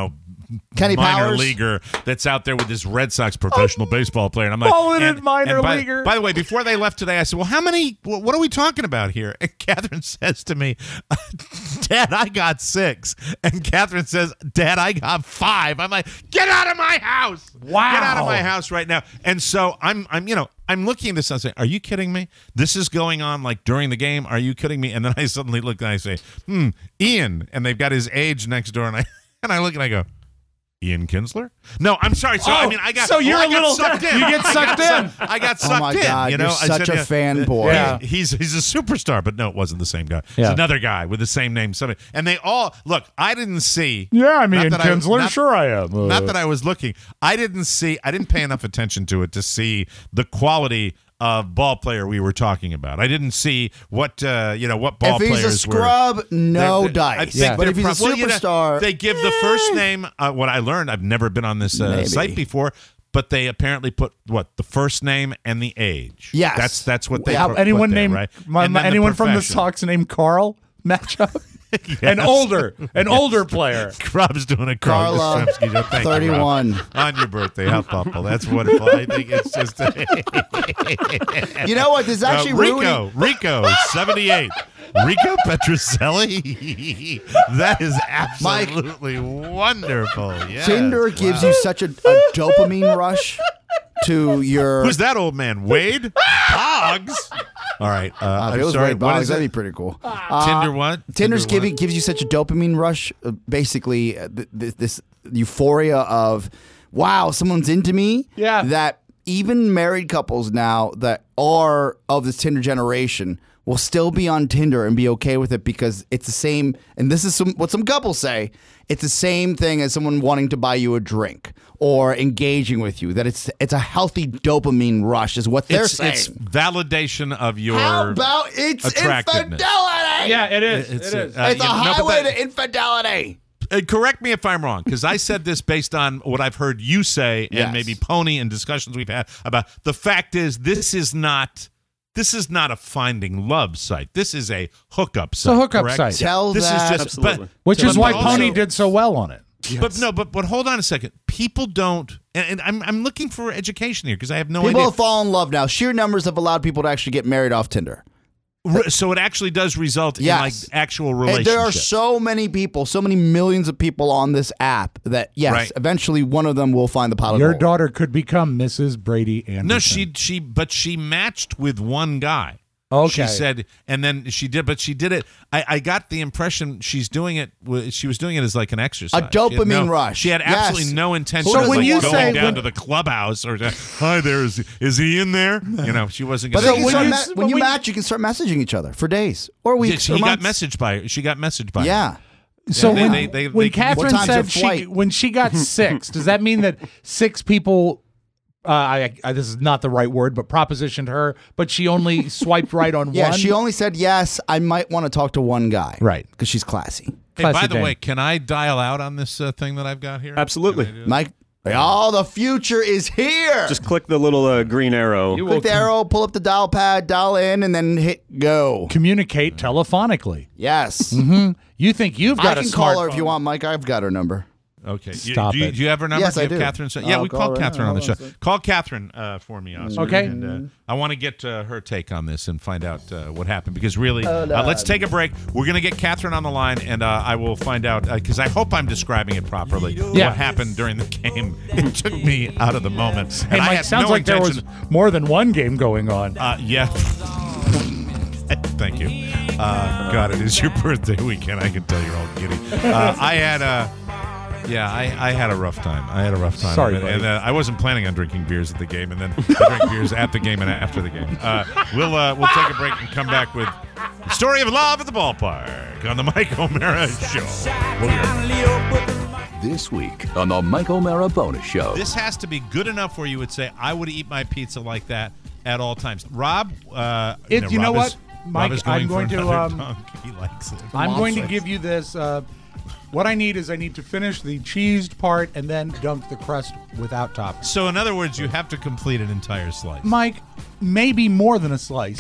Kenny minor Powers? leaguer that's out there with this Red Sox professional baseball player. And I'm like, mulleted minor leaguer. By the way, before they left today, I said, well, what are we talking about here? And Catherine says to me, Dad, I got 6. And Catherine says, Dad, I got 5. I'm like, get out of my house. Wow. Get out of my house right now. And so I'm looking at this and I say, are you kidding me? This is going on like during the game. Are you kidding me? And then I suddenly look and I say, Ian. And they've got his age next door. And I look and I go, Ian Kinsler? No, I'm sorry. So I got so you're I a little got sucked in. you get sucked in. I got sucked Oh my in. God, you know, you're such a fanboy. Yeah. He's a superstar, but no, it wasn't the same guy. Yeah. It's another guy with the same name. And they all look. I didn't see. Yeah, I mean, not that I- Kinsler, not- sure I am. Not that I was looking. I didn't pay enough attention to it to see the quality of ball player we were talking about. I didn't see what what ball If he's players a scrub, were. no I dice. think But if he's a well, superstar, they give the first name. What I learned, I've never been on this site before, but they apparently put the first name and the age. Yes. that's what they. How put anyone there, named right? And then anyone from the profession. Sox named Carl match up? Yes. An older player. Rob's doing a Carl Carla, Yastrzemski joke. Thank you, 31. Rob. On your birthday, how thoughtful. That's wonderful. I think it's just You know what? This is actually Rico, 78. Rico Petroselli. That is absolutely wonderful. Yes. Tinder gives you such a dopamine rush to your. Who's that old man? Wade Boggs. All right. If I'm it was sorry. Wade What Boggs, is that'd it? be pretty cool. Tinder what? Tinder's Tinder what? gives you such a dopamine rush. Basically, this euphoria of, wow, someone's into me. Yeah. That even married couples now that are of this Tinder generation will still be on Tinder and be okay with it because it's the same. And this is what some couples say. It's the same thing as someone wanting to buy you a drink or engaging with you. That it's a healthy dopamine rush is what they're saying. It's validation of your How about it's attractiveness. infidelity? Yeah, it is. It's it is. It's a highway to infidelity. Correct me if I'm wrong, because I said this based on what I've heard you say and Yes. maybe Pony and discussions we've had about. The fact is, this is not a finding love site. This is a hookup site. a hookup correct? site. Tell this that. is just, but, Which is but why also- Pony did so well on it. But hold on a second. People don't, and I'm looking for education here because I have no People idea. have fallen in love now. Sheer numbers have allowed people to actually get married off Tinder. So it actually does result in Yes. actual And relationships. there are so many people, so many millions of people on this app that Right. eventually one of them will find the pot of Your gold. daughter could become Mrs. Brady Anderson. No, she matched with one guy. Okay. She said, and then she did it. I got the impression she's doing it. She was doing it as like an exercise. A dopamine rush. She had absolutely Yes. no intention So of when like you going say- down when- to the clubhouse or hi there, is he in there? You know, she wasn't. But Gonna then when you when- match, you can start messaging each other for days or weeks. she or got months. messaged by. She got messaged by. Yeah. So Yeah, when, they when can- Catherine What time's said your flight? when she got 6, does that mean that 6 people? This is not the right word, but propositioned her, but she only swiped right on Yeah, one. she only said yes. I might want to talk to one guy, Right. Because she's classy. Hey, by Classy the Jane. way, can I dial out on this thing that I've got here? Absolutely. Can I do it? Mike, the future is here. Just click the little green arrow. click the arrow, pull up the dial pad, dial in, and then hit go. communicate telephonically. Yes. You think you've I got a can call her if smartphone. you want, Mike. I've got her number. Okay. Stop do you, it. Do you have her number? Yes, do you I have do. Catherine? I'll We call called her right Catherine now. on the show. Hold on a second. Call Catherine for me, Oscar. Okay. And, I want to get her take on this and find out what happened because really, let's take a break. We're going to get Catherine on the line, and I will find out because I hope I'm describing it properly. Yeah. What happened during the game? It took me out of the moment. Hey, And I Mike, had sounds no like there was intention- more than one game going on. Yeah. Thank you. God, it is your birthday weekend. I can tell you're all giddy. I had a rough time. Sorry, and buddy. I wasn't planning on drinking beers at the game, and then I drank beers at the game and after the game. We'll take a break and come back with the story of love at the ballpark on the Mike O'Mara Show. We'll be right back. This week on the Mike O'Mara Bonus Show. This has to be good enough where you would say, I would eat my pizza like that at all times. Rob, You know Rob what, is- Mike, Rob is I'm going going for to, another dunk. He likes it. I'm going to give you this. What I need is I need to finish the cheesed part and then dunk the crust without topping. So, in other words, you have to complete an entire slice. Mike, maybe more than a slice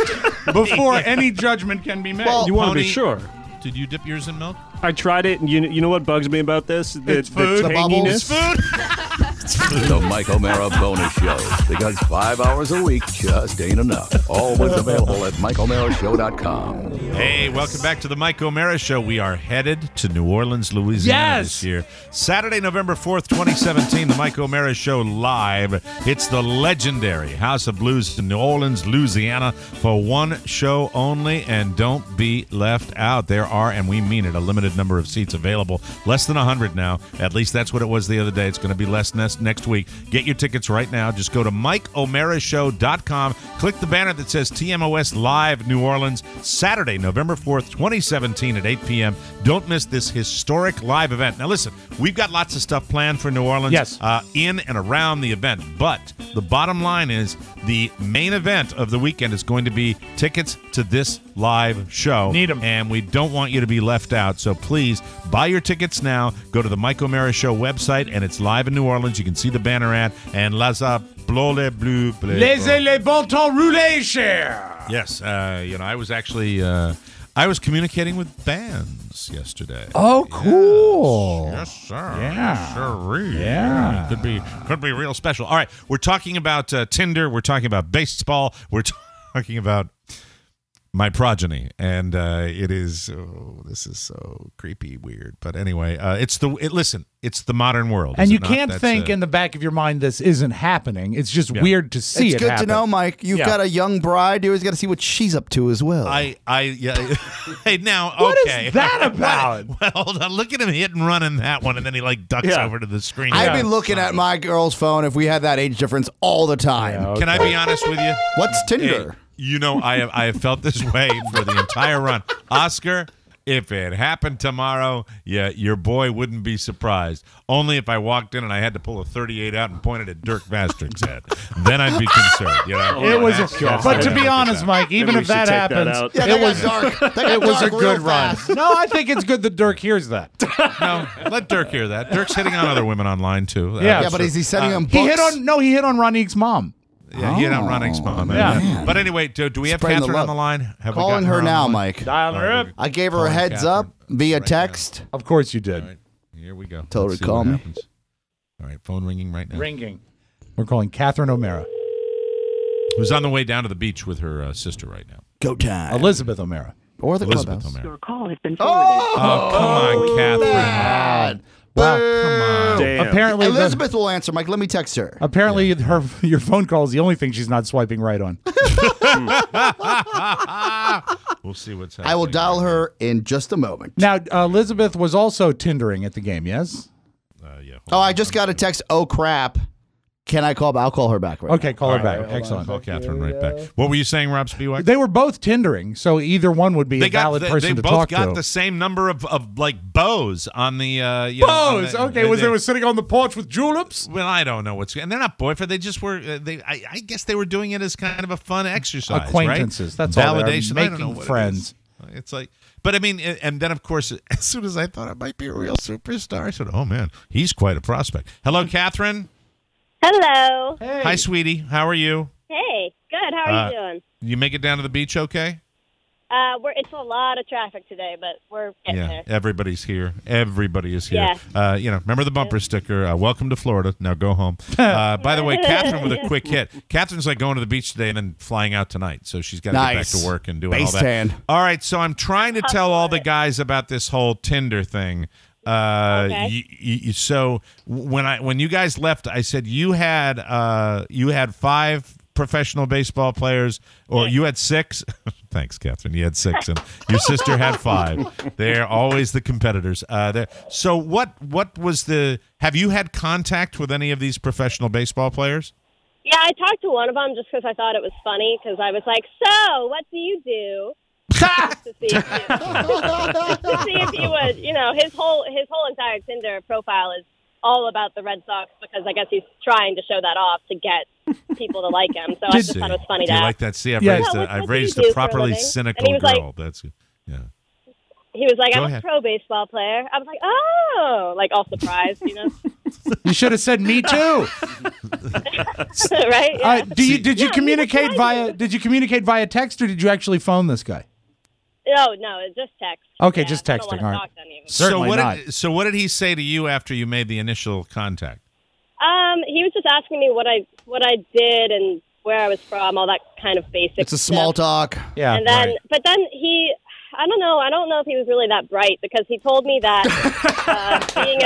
before any judgment can be made. Well, You want to Pony, be sure. Did you dip yours in milk? I tried it, and you know what bugs me about this? It's food. The The bubbles. tanginess. The Mike O'Mara Bonus Show. Because 5 hours a week just ain't enough. Always available at MikeO'MaraShow.com. Hey, welcome back to the Mike O'Mara Show. We are headed to New Orleans, Louisiana Yes! this year. Saturday, November 4th, 2017, the Mike O'Mara Show live. It's the legendary House of Blues in New Orleans, Louisiana for one show only. And don't be left out. There are, and we mean it, a limited number of seats available. Less than 100 now. At least that's what it was the other day. It's going to be less next week. Get your tickets right now. Just go to MikeO'MaraShow.com. Click the banner that says TMOS Live New Orleans, Saturday, November 4th, 2017 at 8 p.m. Don't miss this historic live event. Now, listen, we've got lots of stuff planned for New Orleans Yes. in and around the event. But the bottom line is the main event of the weekend is going to be tickets to this live show. Need 'em. And we don't want you to be left out. So please buy your tickets now. Go to the Mike O'Mara Show website, and it's live in New Orleans. You can see the banner ad. And Laza Blole Bleu. Laissez les bon temps rouler, cher. Yes, I was actually I was communicating with bands yesterday. Oh, cool. Yes, sir. Yeah. Sure. Yeah. Could be real special. All right, we're talking about Tinder. We're talking about baseball. We're talking about my progeny, and it is. Oh, this is so creepy, weird. But anyway, it's the modern world, And is you it not? can't That's, think in the back of your mind this isn't happening. It's just weird to see It's it good happen. to know, Mike. You've Yeah. got a young bride. You always got to see what she's up to as well. Yeah. Hey, now, What okay. is that about? Well, hold on. Look at him hit and run in that one, and then he ducks Yeah. over to the screen. I'd be looking at my girl's phone if we had that age difference all the time. Can I be honest with you? What's Tinder? Hey, I have felt this way for the entire run. Oscar, if it happened tomorrow, your boy wouldn't be surprised. Only if I walked in and I had to pull a 38 out and pointed at Dirk Vastrick's head. Then I'd be concerned. It was, but to be honest, Mike, even Maybe if we that should take that happens, out. Yeah, it that got was dark. That got it was a dark real good run. fast. No, I think it's good that Dirk hears that. No, let Dirk hear that. Dirk's hitting on other women online too. Yeah. Yeah, but is he sending them books? He hit on Ronique's mom. Yeah, he hit on Running's mom. Yeah. But anyway, do we have Spreading the Catherine on love. the line? Have we Calling gotten her on now, the line? Mike. Dial her up. I gave her a Calling heads Catherine up via right now. text. Of course you did. All right, here we go. Tell her Let's to see what call me. happens. All right, phone ringing right now. Ringing. We're calling Catherine O'Mara. Who's on the way down to the beach with her sister right now. Go time. Elizabeth O'Mara. Or the Elizabeth clubhouse. O'Mara. Your call has been forwarded. Oh, come on, Catherine. Bad. Wow. Come on. Damn. Apparently, Elizabeth will answer, Mike. Let me text her. Apparently, your phone call is the only thing she's not swiping right on. We'll see what's happening. I will dial her in just a moment. Now, Elizabeth was also Tindering at the game, yes? Yeah. Oh, I just got a text. Oh, crap. Can I call? I'll call her back right Okay, call her back. Excellent. Call Catherine right back. What were you saying, Rob Spiewak? They were both Tindering, so either one would be a valid person to talk to. They both got the same number of like bows on the Bows. Okay, they were sitting on the porch with juleps. Well, I don't know what's, and they're not boyfriend. They just were. I guess they were doing it as kind of a fun exercise, acquaintances. Right? That's all. Validation. Making I don't know what friends. It is. It's like, but I mean, and then of course, as soon as I thought I might be a real superstar, I said, "Oh man, he's quite a prospect." Hello, Catherine. Hello. Hey. Hi, sweetie. How are you? Hey. Good. How are you doing? You make it down to the beach, okay? It's a lot of traffic today, but we're getting there. Everybody's here. Everybody is here. Yeah. Remember the bumper sticker? Welcome to Florida. Now go home. By the way, Catherine with a quick hit. Catherine's like going to the beach today and then flying out tonight, so she's got to get back to work and doing all that. Tan. All right, so I'm trying to tell all the guys about this whole Tinder thing. So when you guys left, I said you had 5 professional baseball players, or you had 6. Thanks, Catherine. You had 6, and your sister had 5. They're always the competitors. So what was the? Have you had contact with any of these professional baseball players? Yeah, I talked to one of them just because I thought it was funny. Because I was like, "So, what do you do?" to see if he would, his whole entire Tinder profile is all about the Red Sox because I guess he's trying to show that off to get people to like him. So I just thought it was funny to ask. You like that? See, I've raised a properly cynical girl. Like, that's yeah. He was like, Go I'm ahead. a pro baseball player. I was like, oh, like all surprised, You should have said me too. Right? Yeah. Did you communicate via text or did you actually phone this guy? No, it's just text. Okay, just texting. I don't All want right. to talk to anyone. Certainly So what did he say to you after you made the initial contact? He was just asking me what I did and where I was from, all that kind of basic It's a small talk. Yeah. And then, but then I don't know if he was really that bright because he told me that being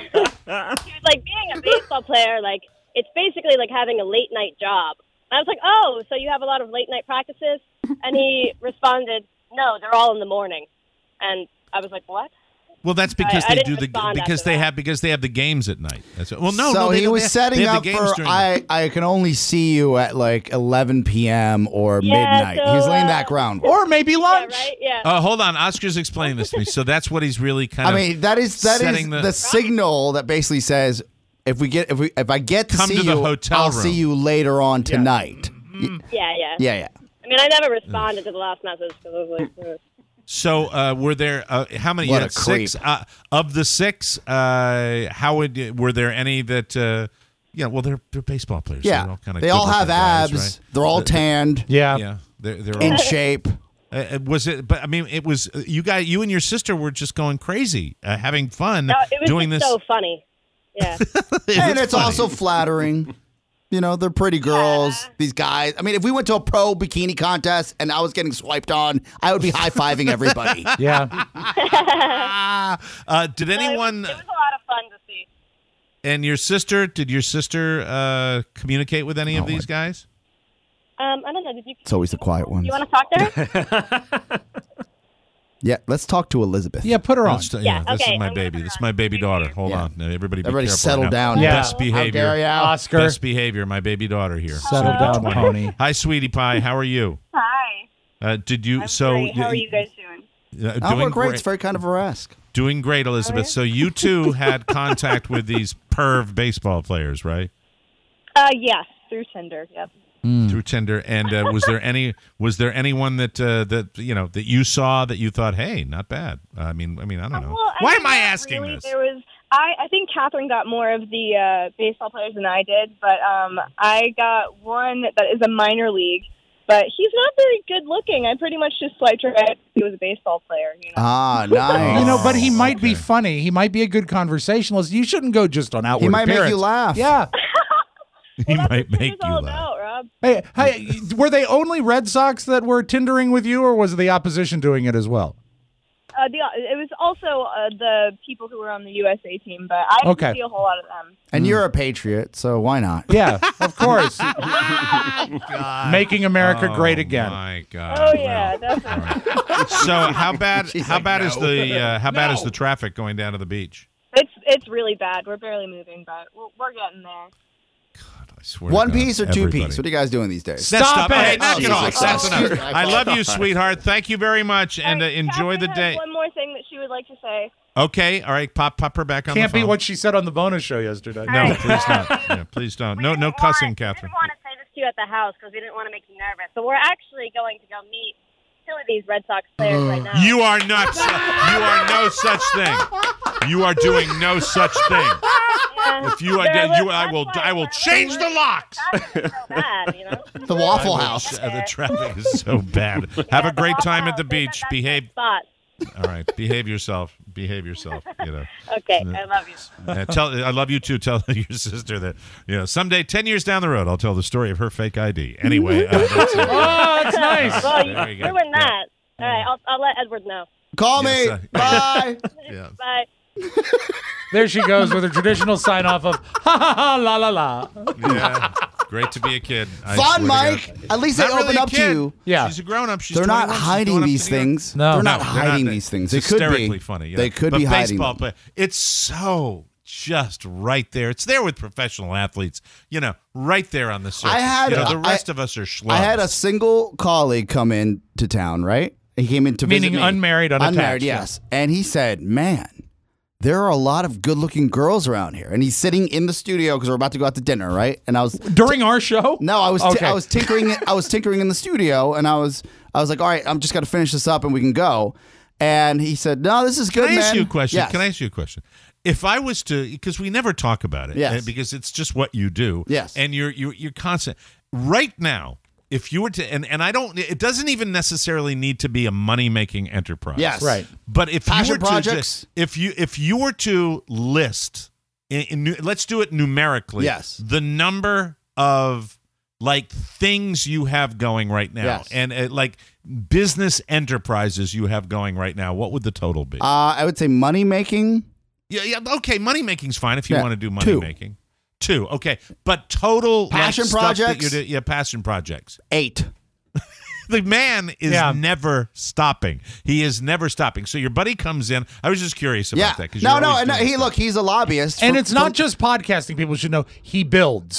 a baseball player, like it's basically like having a late night job. And I was like, oh, so you have a lot of late night practices? And he responded, no, they're all in the morning. And I was like, what? Well, that's because I they didn't do respond because after they that. have the games at night. So he was setting up for I can only see you at like 11 p.m. or midnight. so, He was laying that ground. Or maybe lunch. Yeah, right? Yeah. Hold on, Oscar's explaining this to me. So that's what he's really kind of. I mean, that is setting the signal that basically says if I get to Come see to the you, hotel I'll room. see you later on tonight. Yeah. Yeah. I mean, I never responded to the last message because I was like, So were there how many? What You a had 6 of the 6. Were there any that? Well, they're baseball players. Yeah. So they're all kind of they all have guys, abs. right? They're all tanned. Yeah, they're in all shape. Was it? But I mean, it was you and your sister were just going crazy, having fun it was doing just this. so funny. Yeah. And it's funny. also flattering. They're pretty girls. Yeah. These guys. I mean, if we went to a pro bikini contest and I was getting swiped on, I would be high-fiving everybody. Yeah. Did anyone? It was a lot of fun to see. And your sister? Did your sister communicate with any of these guys? I don't know. Did you? It's always the quiet ones. You want to talk to her? Yeah, let's talk to Elizabeth. Yeah, put her on. This okay, is my I'm baby. This is my baby daughter. Hold on. Now, everybody Everybody careful settle right now. down. Yeah. Best behavior. How dare ya? Oscar. Best behavior. My baby daughter here. Settle down, 20. pony. Hi, sweetie pie. How are you? Hi. Did you? I'm so great. How are you guys doing? Oh, we're doing great. It's very kind of her ask. Doing great, Elizabeth. So you two had contact with these perv baseball players, right? Yes, through Tinder. Yep. Through Tinder, and was there anyone that that you saw that you thought, hey, not bad? I mean, I don't know. Well, Why am I asking really, this? There was, I think Catherine got more of the baseball players than I did, but I got one that is a minor league, but he's not very good looking. I pretty much just swiped right. He was a baseball player. Ah, nice. But he might be funny. He might be a good conversationalist. You shouldn't go just on outward He might appearance. make you laugh. Yeah. He might make It's all you laugh. about, Rob. Hey, were they only Red Sox that were Tindering with you, or was the opposition doing it as well? It was also the people who were on the USA team, but I didn't see a whole lot of them. And you're a patriot, so why not? Yeah, of course. Making America great again. My God. Oh yeah, definitely. So how bad is the traffic going down to the beach? It's really bad. We're barely moving, but we're getting there. I swear to One God, piece or two everybody. piece? What are you guys doing these days? Stop it! Okay, knock it Jesus off. That's Christ. enough. I love you, sweetheart. Thank you very much, and enjoy the day. Catherine has one more thing that she would like to say. Okay, all right. Pop her back on Can't the phone. be what she said on the bonus show yesterday. No, please not. Yeah, please don't. No cussing, Catherine. We didn't want to say this to you at the house because we didn't want to make you nervous. So we're actually going to go meet two of these Red Sox players right now. You are nuts. You are no such thing. You are doing no such thing. If you are, I will change the locks. So bad, you know? The Waffle House. The traffic is so bad. Have a great time at the beach. Behave. Spot. All right. Behave yourself. Behave yourself. You know. Okay, I love you. I love you too. Tell your sister that someday, 10 years down the road, I'll tell the story of her fake ID. Anyway, that's it. Oh, that's nice. Well, There you you go. ruined that. All right, I'll let Edward know. Call me. Yes, Bye. Yeah. Bye. There she goes with her traditional sign off of ha ha ha la la la. Yeah. Great to be a kid. I Fun, swear to Mike. God. At least they Not really open a up to kid. you. Yeah. She's a grown up. She's They're not 21. She's hiding going up these to New York. things. No. They're not they're hiding not. these things. It's They could hysterically be funny. Yeah. They could but be hiding baseball them. play. It's so just right there. It's there with professional athletes. Right there on the surface. The rest of us are schlubs. I had a single colleague come in to town, right? He came in to visit Meaning me. unmarried, unattached. Unmarried, yes. And he said, man, there are a lot of good-looking girls around here. And he's sitting in the studio because we're about to go out to dinner, right? And I was During our show? No, I was Okay. I was tinkering. I was tinkering in the studio, and I was like, all right, I'm just got to finish this up, and we can go. And he said, no, this is good, Can I man. ask you a question? Yes. Can I ask you a question? If I was to, because we never talk about it, Yes. because it's just what you do. Yes. And you're constant. Right now, if you were to, and I don't, it doesn't even necessarily need to be a money-making enterprise. Yes. Right. But if Passion you were projects. to, if you were to list, let's do it numerically. Yes. The number of things you have going right now, Yes. and like business enterprises you have going right now, what would the total be? I would say money making. Yeah, okay, money making's fine if you Yeah, want to do money 2. making. 2, okay, but total Passion stuff that projects? you're yeah, passion projects. 8. The man is never stopping. He is never stopping. So your buddy comes in. I was just curious about Yeah. that. 'Cause No, you're no. always And doing stuff. he's a lobbyist. And it's not just podcasting. People should know he builds.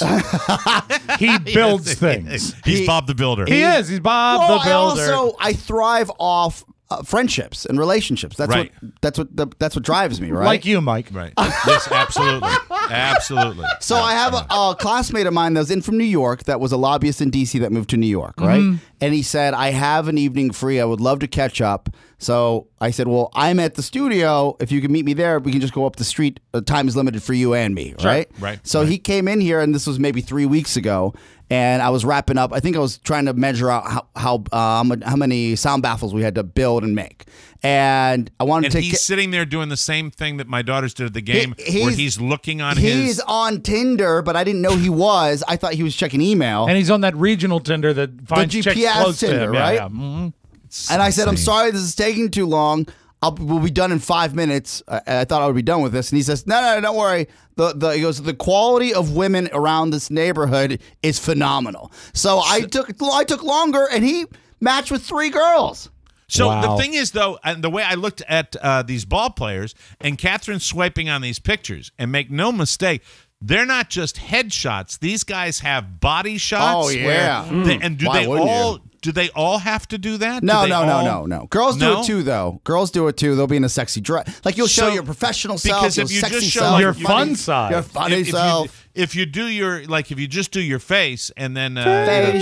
He builds things. He's Bob the Builder. He is. He's Bob Well, the Builder. I thrive off friendships and relationships. That's Right. that's what drives me, right? Like you, Mike. Right. Yes, absolutely. Absolutely. So I have a classmate of mine that was in from New York that was a lobbyist in D.C. that moved to New York, right? And he said, I have an evening free. I would love to catch up. So I said, well, I'm at the studio. If you can meet me there, we can just go up the street. Time is limited for you and me, right? Right. So he came in here, and this was maybe 3 weeks ago. And I was wrapping up. I think I was trying to measure out how many sound baffles we had to build and make. And I wanted And to he's sitting there doing the same thing that my daughters did at the game, where he's looking on He's his. on Tinder, but I didn't know he was. I thought he was checking email. And he's on that regional Tinder that finds the chicks GPS close to Tinder, him. right? Yeah, yeah. Mhm. And I said, I'm sorry, this is taking too long. We'll be done in 5 minutes. I thought I would be done with this. And he says, no, don't worry. He goes, the quality of women around this neighborhood is phenomenal. So I took longer, and he matched with 3 girls. So Wow. the thing is, though, and the way I looked at these ball players, and Catherine swiping on these pictures, and make no mistake, they're not just headshots. These guys have body shots. Oh, yeah. And do Why they wouldn't all? you? Do they all have to do that? No. Do they all- Girls do No? it too, though. Girls do it too. They'll be in a sexy dress. Like you'll show So- your professional self, because your if you sexy just show self, like Your funny- fun side. your funny if self. if you do if you just do your face and then Face.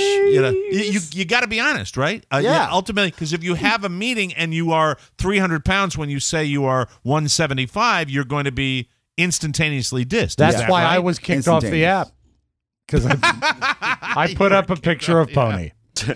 you got to be honest, right? Yeah. Ultimately, because if you have a meeting and you are 300 pounds when you say you are 175, you're going to be instantaneously dissed. That's Is that why right? I was kicked off the app. Because I put up a picture of Pony.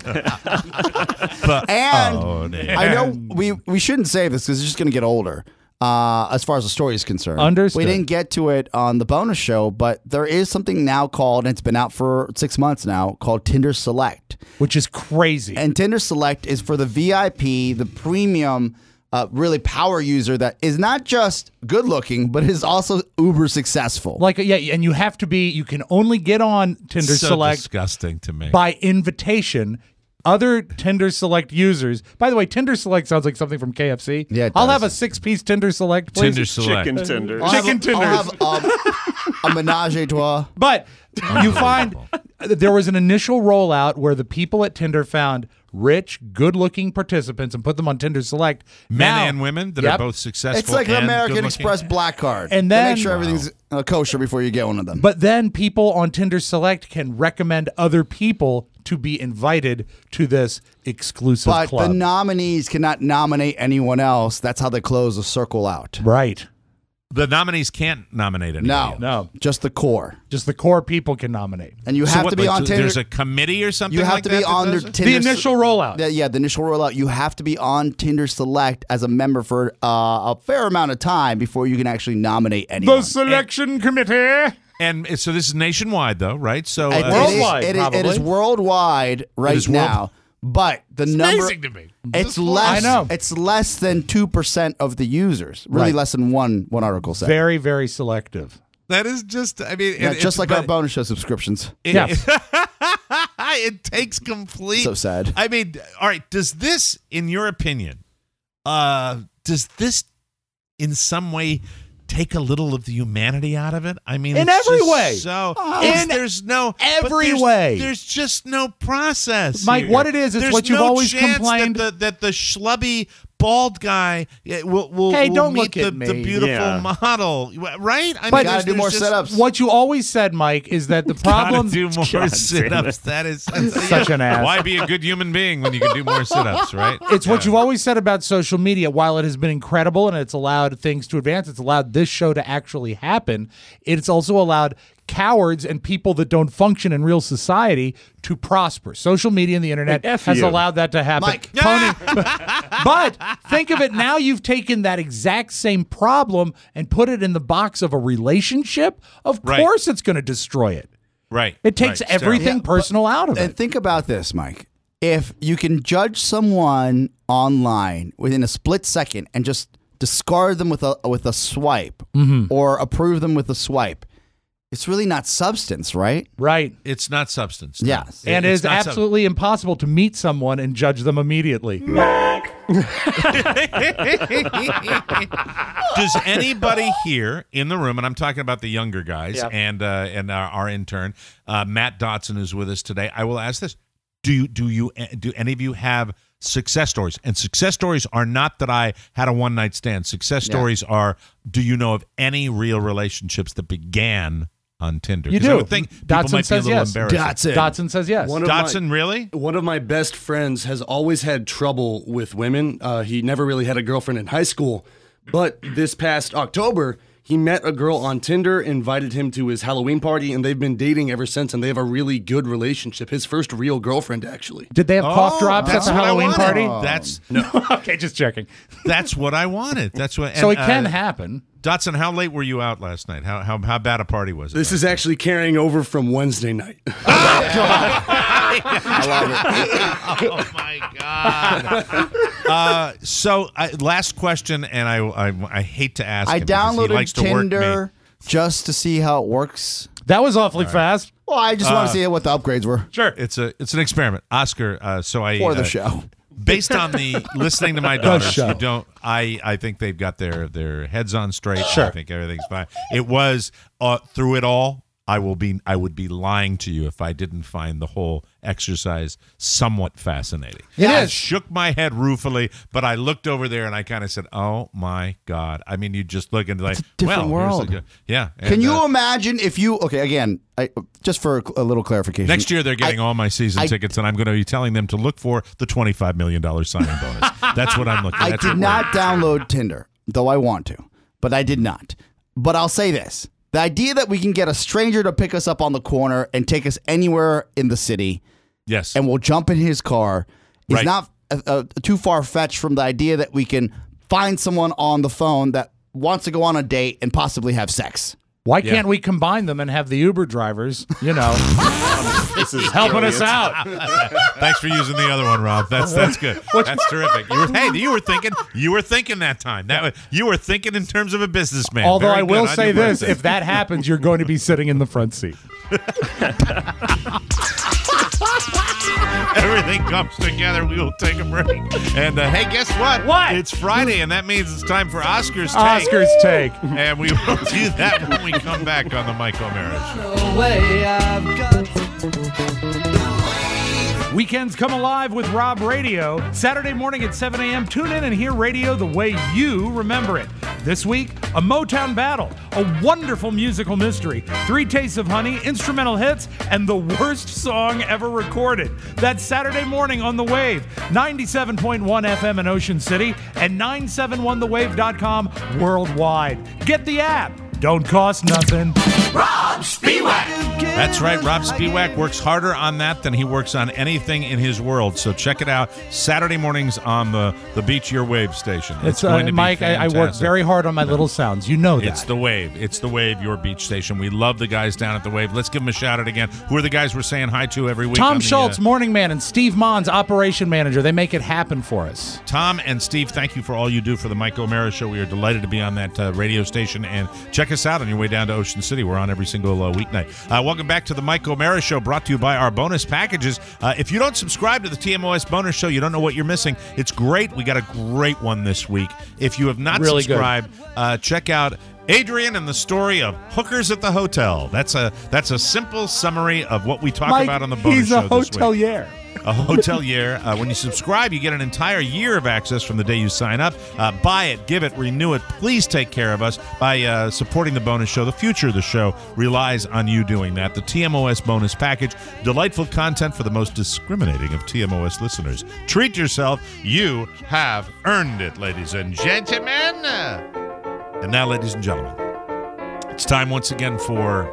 And I know we shouldn't say this because it's just going to get older. as far as the story is concerned. Understood. We didn't get to it on the bonus show, but there is something now called, and it's been out for 6 months now, called Tinder Select. Which is crazy. And Tinder Select is for the VIP, the premium, really power user that is not just good looking, but is also uber successful. Like, yeah, and you have to be, you can only get on Tinder So Select disgusting to me. by invitation. Other Tinder Select users. By the way, Tinder Select sounds like something from KFC. Yeah, it I'll does. have a 6-piece Tinder Select, please. Tinder Select. Chicken tenders. Chicken tenders. I'll have a menage a trois. But you find there was an initial rollout where the people at Tinder found rich, good-looking participants and put them on Tinder Select. Men Now- and women that Yep. are both successful. It's like the and American good-looking. Express Black Card. And They then- make sure everything's kosher before you get one of them. But then people on Tinder Select can recommend other people to be invited to this exclusive But club. the nominees cannot nominate anyone else. That's how they close the circle out. Right. The nominees can't nominate anybody. No, else. No. just the core. Just the core people can nominate. And you So have what, to be like, on so Tinder. There's a committee or something You have like to be that on does the it? Tinder. The initial rollout. Yeah, the initial rollout. You have to be on Tinder Select as a member for a fair amount of time before you can actually nominate anyone. The selection committee. And so this is nationwide, though, right? So It is- Worldwide, it is probably. worldwide right is world- now. But the number amazing to me. it's less. I know. It's less than 2% of the users. Really, Right. less than one article said. Very, very selective. That is just, I mean, Yeah, it- just like but our bonus show subscriptions. Yeah. it takes complete. So sad. I mean, all right. Does this, in your opinion, does this in some way take a little of the humanity out of it? I mean, In it's every just way. So In there's no every but there's- way. There's just no process, Mike, here. what it is There's what you've no always chance complained- that the schlubby bald guy will Hey, don't meet look at the me. beautiful Yeah. model, right? I But- Gotta do more just- setups. What you always said, Mike, is that the Gotta problem. do more God sit-ups. That is Such an ass. Why be a good human being when you can do more sit-ups, right? It's what you've always said about social media. While it has been incredible and it's allowed things to advance, it's allowed this show to actually happen. It's also allowed cowards and people that don't function in real society to prosper. Social media and the internet Hey, F has you. allowed that to happen. Mike. Pony. But think of it now, you've taken that exact same problem and put it in the box of a relationship. Of Right. course it's going to destroy it. Right. It takes right. everything personal out of And it. think about this, Mike. If you can judge someone online within a split second and just discard them with a swipe or approve them with a swipe, it's really not substance, right? Right. It's not substance. no. Yes. And it It's is not absolutely impossible to meet someone and judge them immediately. Does anybody here in the room, and I'm talking about the younger guys Yep. and our intern, Matt Dotson, is with us today. I will ask this: Do any of you have success stories? And success stories are not that I had a one night stand. Success stories are: do you know of any real relationships that began on Tinder? You 'Cause I do. would think people Dotson might be a says little yes. embarrassed. Dotson says yes. Dotson, really? One of my best friends has always had trouble with women. He never really had a girlfriend in high school. But this past October, he met a girl on Tinder, invited him to his Halloween party, and they've been dating ever since, and they have a really good relationship. His first real girlfriend, actually. Did they have cough drops at that's the what I Halloween wanted. party? That's Okay, just checking. that's what I wanted. That's what. So and, it can happen. Dotson, how late were you out last night? How bad a party was it? This is actually carrying over from Wednesday night. Oh my God! So last question, and I hate to ask. I him because he downloaded likes to work me. Tinder just to see how it works. That was awfully fast. Well, I just want to see what the upgrades were. Sure. It's an experiment, Oscar. So I For the show. based on the listening to my daughters, show. who don't. I think they've got their heads on straight. Sure. I think everything's fine. It was through it all. I would be lying to you if I didn't find the whole exercise somewhat fascinating. I shook my head ruefully, but I looked over there and I kind of said, "Oh my God!" I mean, you just look and like, different well, world. yeah. Can and, you imagine if you? Okay, again, just for a little clarification. Next year, they're getting all my season tickets, and I'm going to be telling them to look for the $25 million signing bonus. That's what I'm looking. I That's did what not we're- download Tinder, though I want to, but I did not. But I'll say this. The idea that we can get a stranger to pick us up on the corner and take us anywhere in the city, yes, and we'll jump in his car, is Right. not too far-fetched from the idea that we can find someone on the phone that wants to go on a date and possibly have sex. Why can't we combine them and have the Uber drivers, This is helping us out? Thanks for using the other one, Rob. That's good. That's terrific. You were thinking that time. You were thinking in terms of a businessman. Although Very I will good. say do this, birthday. if that happens, you're going to be sitting in the front seat. Everything comes together. We will take a break. And hey, guess what? What? It's Friday, and that means it's time for Oscar's Take. Oscar's Take. And we will do that when we come back on the Mike O'Mara Show. Weekends come alive with Rob Radio. Saturday morning at 7 a.m., tune in and hear radio the way you remember it. This week, a Motown battle, a wonderful musical mystery, 3 tastes of honey, instrumental hits, and the worst song ever recorded. That's Saturday morning on The Wave, 97.1 FM in Ocean City, and 971thewave.com worldwide. Get the app. Don't cost nothing. Rob Spiewak. That's right. Rob Spiewak works harder on that than he works on anything in his world. So check it out Saturday mornings on the Beach Your Wave station. It's going to be Mike, I work very hard on my little sounds. You know that. It's the Wave. It's the Wave, your beach station. We love the guys down at the Wave. Let's give them a shout out again. Who are the guys we're saying hi to every week? Tom Schultz, morning man, and Steve Mons, operation manager. They make it happen for us. Tom and Steve, thank you for all you do for the Mike O'Mara Show. We are delighted to be on that radio station. And check us out on your way down to Ocean City. We're on every single weeknight. Welcome back to the Mike O'Mara Show, brought to you by our bonus packages. If you don't subscribe to the TMOS bonus show, you don't know what you're missing. It's great. We got a great one this week. If you have not subscribed, check out Adrian and the story of hookers at the hotel. That's a simple summary of what we talk about on the bonus show this week. He's a hotelier. A hotelier. When you subscribe, you get an entire year of access from the day you sign up. Buy it, give it, renew it. Please take care of us by supporting the bonus show. The future of the show relies on you doing that. The TMOS bonus package, delightful content for the most discriminating of TMOS listeners. Treat yourself. You have earned it, ladies and gentlemen. And now, ladies and gentlemen, it's time once again for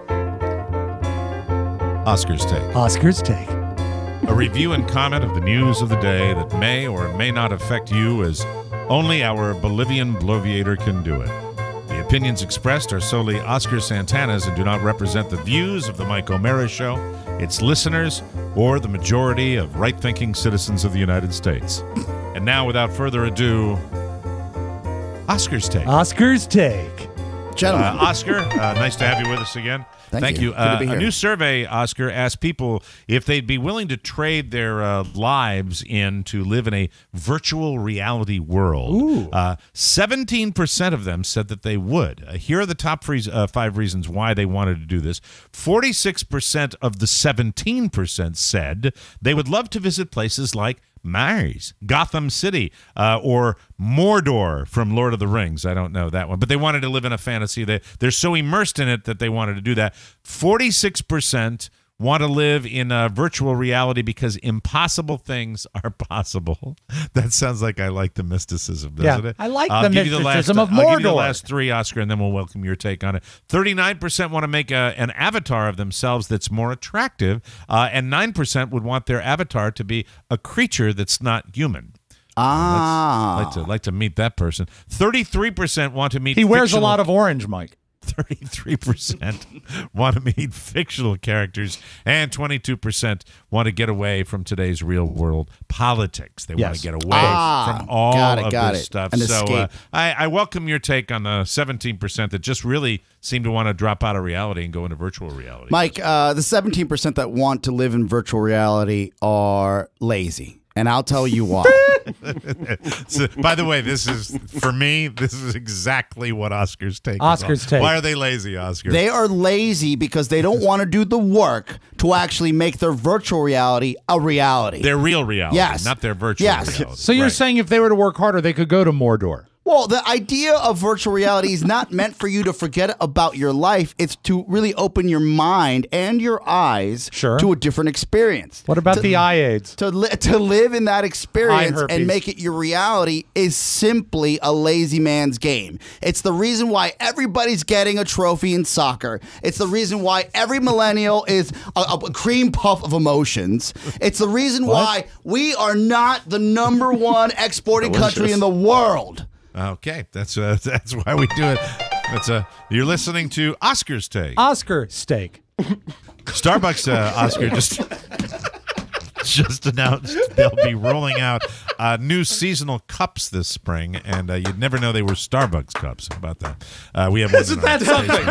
Oscar's Take. Oscar's Take. A review and comment of the news of the day that may or may not affect you as only our Bolivian bloviator can do it. The opinions expressed are solely Oscar Santana's and do not represent the views of the Mike O'Mara Show, its listeners, or the majority of right-thinking citizens of the United States. And now, without further ado, Oscar's Take. Oscar's Take. Gentlemen. Oscar, nice to have you with us again. Thank you. Good to be A here. new survey, Oscar, asked people if they'd be willing to trade their lives in to live in a virtual reality world. 17% of them said that they would. Here are the top 5 reasons why they wanted to do this. 46% of the 17% said they would love to visit places like Mars, Gotham City, or Mordor from Lord of the Rings. I don't know that one, but they wanted to live in a fantasy. They're so immersed in it that they wanted to do that. 46% want to live in virtual reality because impossible things are possible. That sounds like I like the mysticism, doesn't it? I like I'll the give you mysticism of I'll give you the Mordor. last 3, Oscar, and then we'll welcome your take on it. 39% want to make an avatar of themselves that's more attractive, and 9% would want their avatar to be a creature that's not human. Like to meet that person. 33% want to meet. He wears a lot of orange, Mike. 33% want to meet fictional characters, and 22% want to get away from today's real world politics. They want to get away from all of this stuff. An So escape. I welcome your take on the 17% that just really seem to want to drop out of reality and go into virtual reality. Mike, the 17% that want to live in virtual reality are lazy. And I'll tell you why. So, by the way, this is, for me, this is exactly what Oscar's take is. Oscar's take. Why are they lazy, Oscar? They are lazy because they don't want to do the work to actually make their virtual reality a reality. Their real reality, Yes. not their virtual Yes. reality. So you're saying if they were to work harder, they could go to Mordor. Well, the idea of virtual reality is not meant for you to forget about your life. It's to really open your mind and your eyes to a different experience. What about the eye aids? To live in that Eye experience herpes. and make it your reality is simply a lazy man's game. It's the reason why everybody's getting a trophy in soccer. It's the reason why every millennial is a cream puff of emotions. It's the reason why we are not the #1 exporting country in the world. Okay, that's why we do it. You're listening to Oscar's Take. Oscar steak. Starbucks, Oscar, just announced they'll be rolling out new seasonal cups this spring, and you'd never know they were Starbucks cups. How about that? We have. Isn't that something?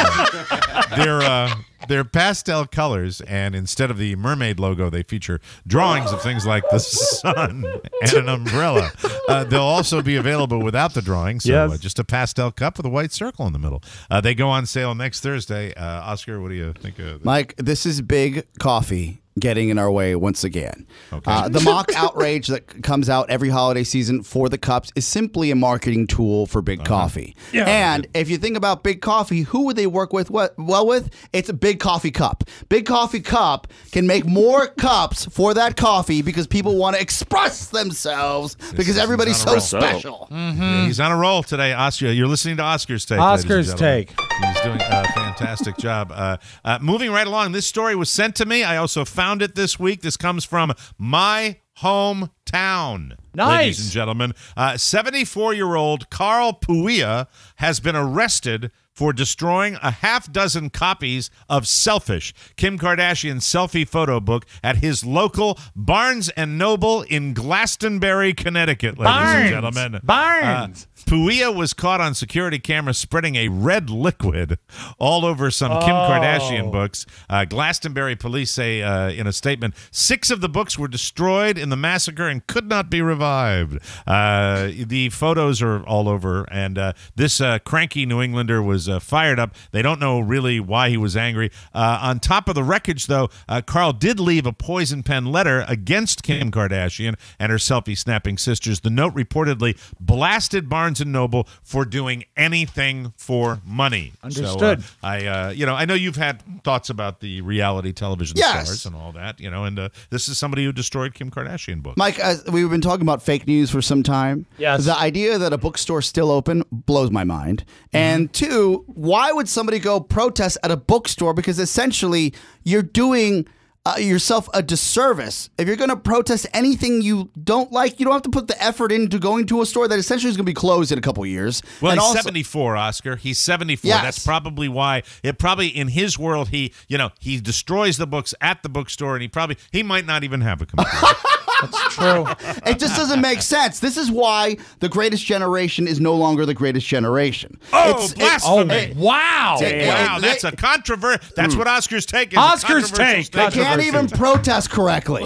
They're pastel colors, and instead of the mermaid logo, they feature drawings of things like the sun and an umbrella. They'll also be available without the drawing, so just a pastel cup with a white circle in the middle. They go on sale next Thursday. Oscar, what do you think of this? Mike, this is big coffee getting in our way once again. Okay. The mock outrage that comes out every holiday season for the cups is simply a marketing tool for Big Coffee. Yeah. And if you think about Big Coffee, who would they work with? It's a Big Coffee Cup. Big Coffee Cup can make more cups for that coffee because people want to express themselves because everybody's so special. Yeah, he's on a roll today, Oscar. You're listening to Oscar's Take. Oscar's Take. He's doing a fantastic job. Moving right along, this story was sent to me. I also found it this week. This comes from my hometown. Nice. Ladies and gentlemen. 74-year-old Carl Puia has been arrested for destroying a half-dozen copies of Selfish, Kim Kardashian's selfie photo book, at his local Barnes & Noble in Glastonbury, Connecticut, ladies and gentlemen. Barnes! Puia was caught on security camera spreading a red liquid all over some Kim Kardashian books. Glastonbury police say in a statement, 6 of the books were destroyed in the massacre and could not be revived. The photos are all over, and this cranky New Englander was fired up. They don't know really why he was angry. On top of the wreckage, though, Carl did leave a poison pen letter against Kim Kardashian and her selfie-snapping sisters. The note reportedly blasted Barnes & Noble for doing anything for money. Understood. So, I know you've had thoughts about the reality television stars and all that, and this is somebody who destroyed Kim Kardashian books. Mike, we've been talking about fake news for some time. Yes. The idea that a bookstore's still open blows my mind. And 2, why would somebody go protest at a bookstore? Because essentially you're doing yourself a disservice. If you're going to protest anything you don't like, you don't have to put the effort into going to a store that essentially is going to be closed in a couple of years. Well, and he's also, 74, Oscar. He's 74. Yes. That's probably why. In his world, he destroys the books at the bookstore, and he might not even have a computer. That's true. It just doesn't make sense. This is why the greatest generation is no longer the greatest generation. Blasphemy. Wow. Wow, that's a controversy. That's what Oscar's Take is. Oscar's Take. They can't even protest correctly.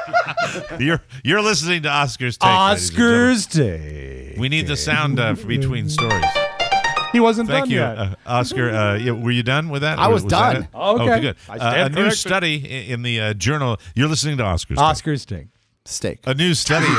You're listening to Oscar's Take. Oscar's Take. We need the sound between stories. He wasn't Thank done you, yet. Oscar. Were you done with that? I was that done. it? Okay. Okay, good. I stand a new corrected. study in the journal. You're listening to Oscar's Take. Oscar's Take. Steak. A new study in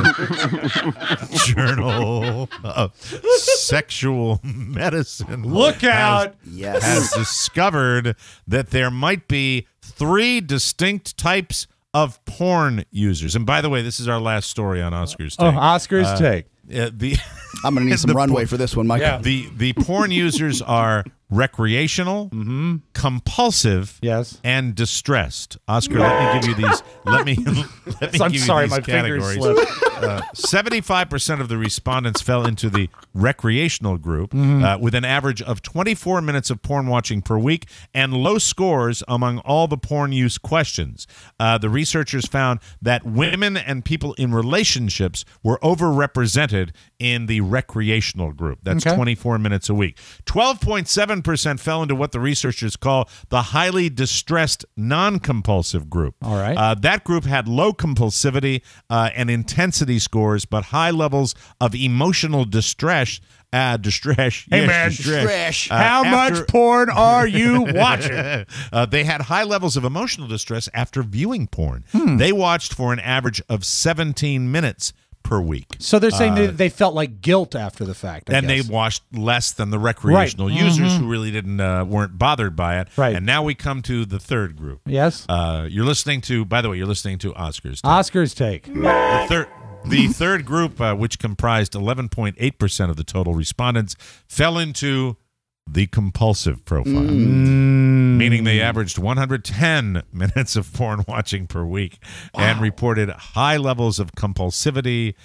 the Journal of Sexual Medicine Look out. has discovered that there might be 3 distinct types of porn users. And by the way, this is our last story on Oscar's Take. Oscar's Take. I'm going to need some runway for this one, Mike. Yeah. The porn users are recreational, compulsive, and distressed. Oscar, let me give you these. Let me I'm give sorry, you these my fingers categories. slipped. 75% of the respondents fell into the recreational group, with an average of 24 minutes of porn watching per week and low scores among all the porn use questions. The researchers found that women and people in relationships were overrepresented in the recreational group. That's 24 minutes a week. 12.7% fell into what the researchers call the highly distressed non-compulsive group. All right. That group had low compulsivity and intensity scores, but high levels of emotional distress. Distress. Hey, man. Distress. How much porn are you watching? They had high levels of emotional distress after viewing porn. They watched for an average of 17 minutes per week. So they're saying they felt like guilt after the fact. I And guess. they watched less than the recreational users who really weren't bothered by it. Right. And now we come to the third group. Yes. You're listening to Oscar's Take. Oscar's Take. The third group, which comprised 11.8% of the total respondents, fell into the compulsive profile, meaning they averaged 110 minutes of porn watching per week and reported high levels of compulsivity.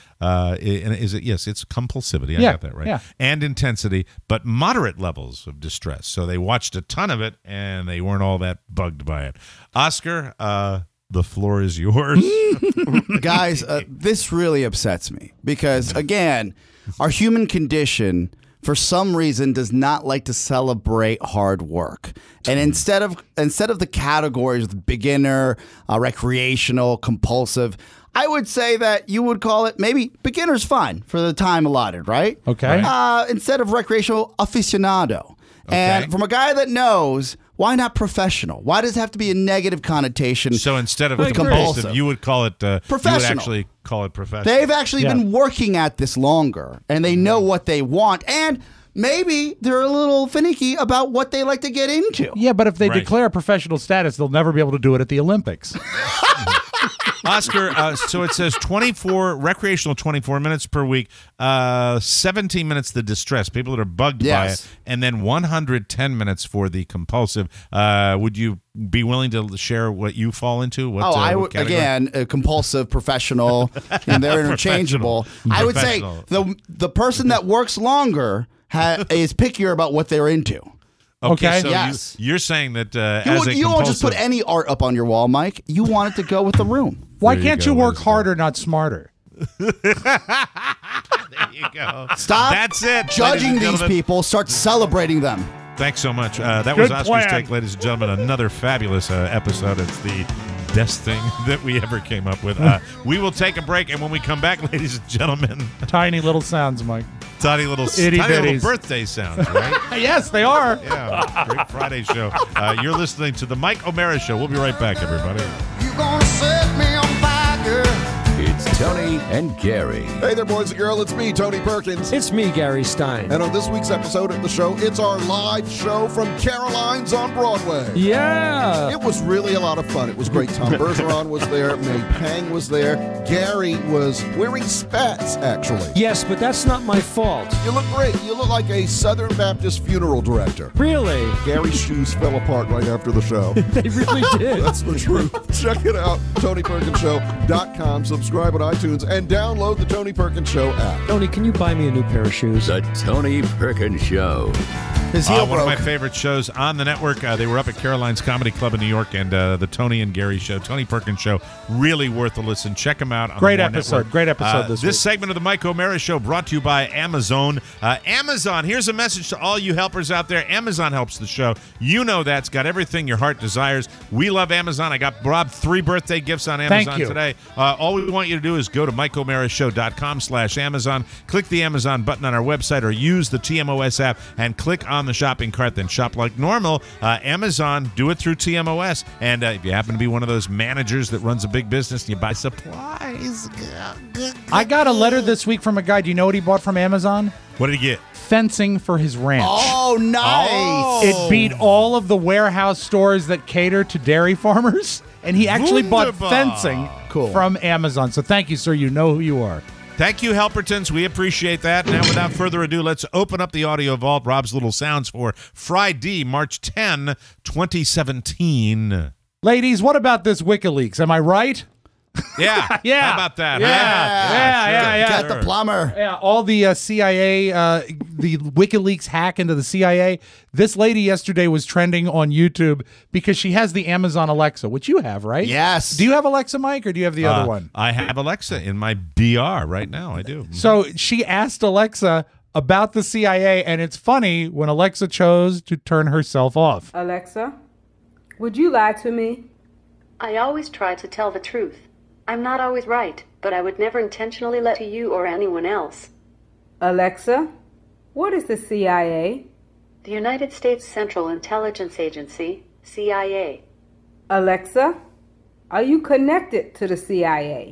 It's compulsivity. I got that right. Yeah. And intensity, but moderate levels of distress. So they watched a ton of it and they weren't all that bugged by it. Oscar, the floor is yours. Guys, this really upsets me because, again, our human condition, for some reason, does not like to celebrate hard work. And instead of the categories of beginner, recreational, compulsive, I would say that you would call it maybe beginner's fine for the time allotted, right? Okay. Instead of recreational, aficionado. Okay. And from a guy that knows, why not professional? Why does it have to be a negative connotation? So instead of with compulsive, you would call it professional. You would actually call it professional. They've actually been working at this longer, and they know what they want, and maybe they're a little finicky about what they like to get into. Yeah, but if they declare professional status, they'll never be able to do it at the Olympics. Oscar, so it says recreational 24 minutes per week, 17 minutes the distress, people that are bugged by it, and then 110 minutes for the compulsive. Would you be willing to share what you fall into? I would, again, a compulsive, professional, and they're interchangeable. I would say the person that works longer is pickier about what they're into. Okay, so you're saying that you won't just put any art up on your wall, Mike. You want it to go with the room. Why can't you work harder, not smarter? There you go. Stop. That's it. Judging these people. Start celebrating them. Thanks so much. That was Oscar's Take, ladies and gentlemen. Another fabulous episode. It's the best thing that we ever came up with. We will take a break, and when we come back, ladies and gentlemen, tiny little sounds, Mike. Tiny little birthday sounds, right? Yes, they are. Yeah, great Friday show. You're listening to the Mike O'Mara Show. We'll be right back, everybody. You gonna set me on fire? It's Tony and Gary. Hey there, boys and girls. It's me, Tony Perkins. It's me, Gary Stein. And on this week's episode of the show, it's our live show from Caroline's on Broadway. Yeah. It was really a lot of fun. It was great. Tom Bergeron was there. May Pang was there. Gary was wearing spats, actually. Yes, but that's not my fault. You look great. You look like a Southern Baptist funeral director. Really? Gary's shoes fell apart right after the show. They really did. That's the truth. Check it out. TonyPerkinsShow.com. Subscribe on iTunes and download the Tony Perkins Show app. Tony, can you buy me a new pair of shoes? The Tony Perkins Show. One of my favorite shows on the network. They were up at Caroline's Comedy Club in New York, and the Tony and Gary Show, Tony Perkins Show, really worth a listen. Check them out on Great the More episode. Network. Great episode this week. This segment of the Mike O'Mara Show brought to you by Amazon. Amazon, here's a message to all you helpers out there. Amazon helps the show. You know that. It's got everything your heart desires. We love Amazon. I got Rob 3 birthday gifts on Amazon today. All we want you to do is go to MikeO'MaraShow.com/Amazon. Click the Amazon button on our website or use the TMOS app and click on the shopping cart. Then shop like normal. Amazon, do it through TMOS. And if you happen to be one of those managers that runs a big business and you buy supplies. I got a letter this week from a guy. Do you know what he bought from Amazon? What did he get? Fencing for his ranch. Oh, nice. It beat all of the warehouse stores that cater to dairy farmers. And he actually bought fencing from Amazon. So thank you, sir. You know who you are. Thank you, Helpertons. We appreciate that. Now, without further ado, let's open up the audio vault. Rob's little sounds for Friday, March 10, 2017. Ladies, what about this WikiLeaks? Am I right? Yeah. Yeah. How about that? Yeah. Got the plumber. Yeah, all the CIA, the WikiLeaks hack into the CIA. This lady yesterday was trending on YouTube because she has the Amazon Alexa, which you have, right? Yes. Do you have Alexa, Mike, or do you have the other one? I have Alexa in my BR right now. I do. So she asked Alexa about the CIA, and it's funny when Alexa chose to turn herself off. Alexa, would you lie to me? I always try to tell the truth. I'm not always right, but I would never intentionally lie to you or anyone else. Alexa, what is the CIA? The United States Central Intelligence Agency, CIA. Alexa, are you connected to the CIA?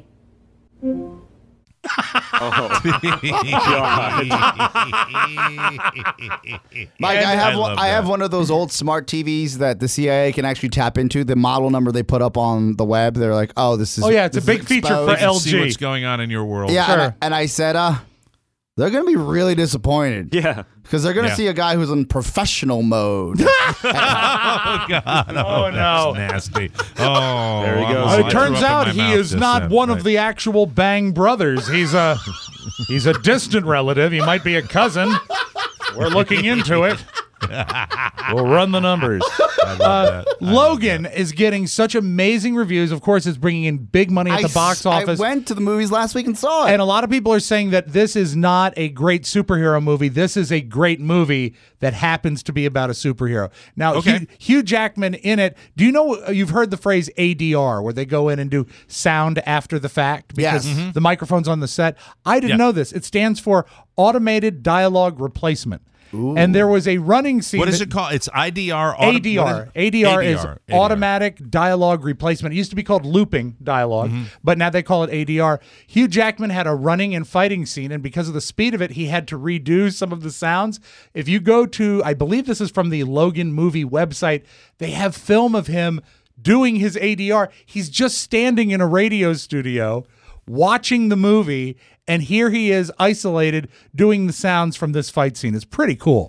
Mike, I have one of those old smart TVs that the CIA can actually tap into. The model number they put up on the web, they're like, "Oh, this is." Oh yeah, it's a big feature for LG. See what's going on in your world. Yeah, and I said, they're going to be really disappointed. Yeah. Because they're going to Yeah. see a guy who's in professional mode. Oh, God. Oh, no. That's nasty. Oh. There he goes. I It turns threw up out in my he mouth is just not then. one Right. of the actual Bang brothers. He's a distant relative. He might be a cousin. We're looking into it. We'll run the numbers. Logan is getting such amazing reviews. Of course, it's bringing in big money at the box office. I went to the movies last week and saw it. And a lot of people are saying that this is not a great superhero movie. This is a great movie that happens to be about a superhero. Now, Okay. Hugh Jackman in it. Do you know, you've heard the phrase ADR, where they go in and do sound after the fact because Yes. the microphone's on the set? I didn't know this. It stands for Automated Dialogue Replacement. And there was a running scene. What is it called? It's IDR. ADR. ADR is automatic dialogue replacement. It used to be called looping dialogue, but now they call it ADR. Hugh Jackman had a running and fighting scene, and because of the speed of it, he had to redo some of the sounds. If you go to, I believe this is from the Logan movie website, they have film of him doing his ADR. He's just standing in a radio studio watching the movie, and here he is isolated doing the sounds from this fight scene. It's pretty cool.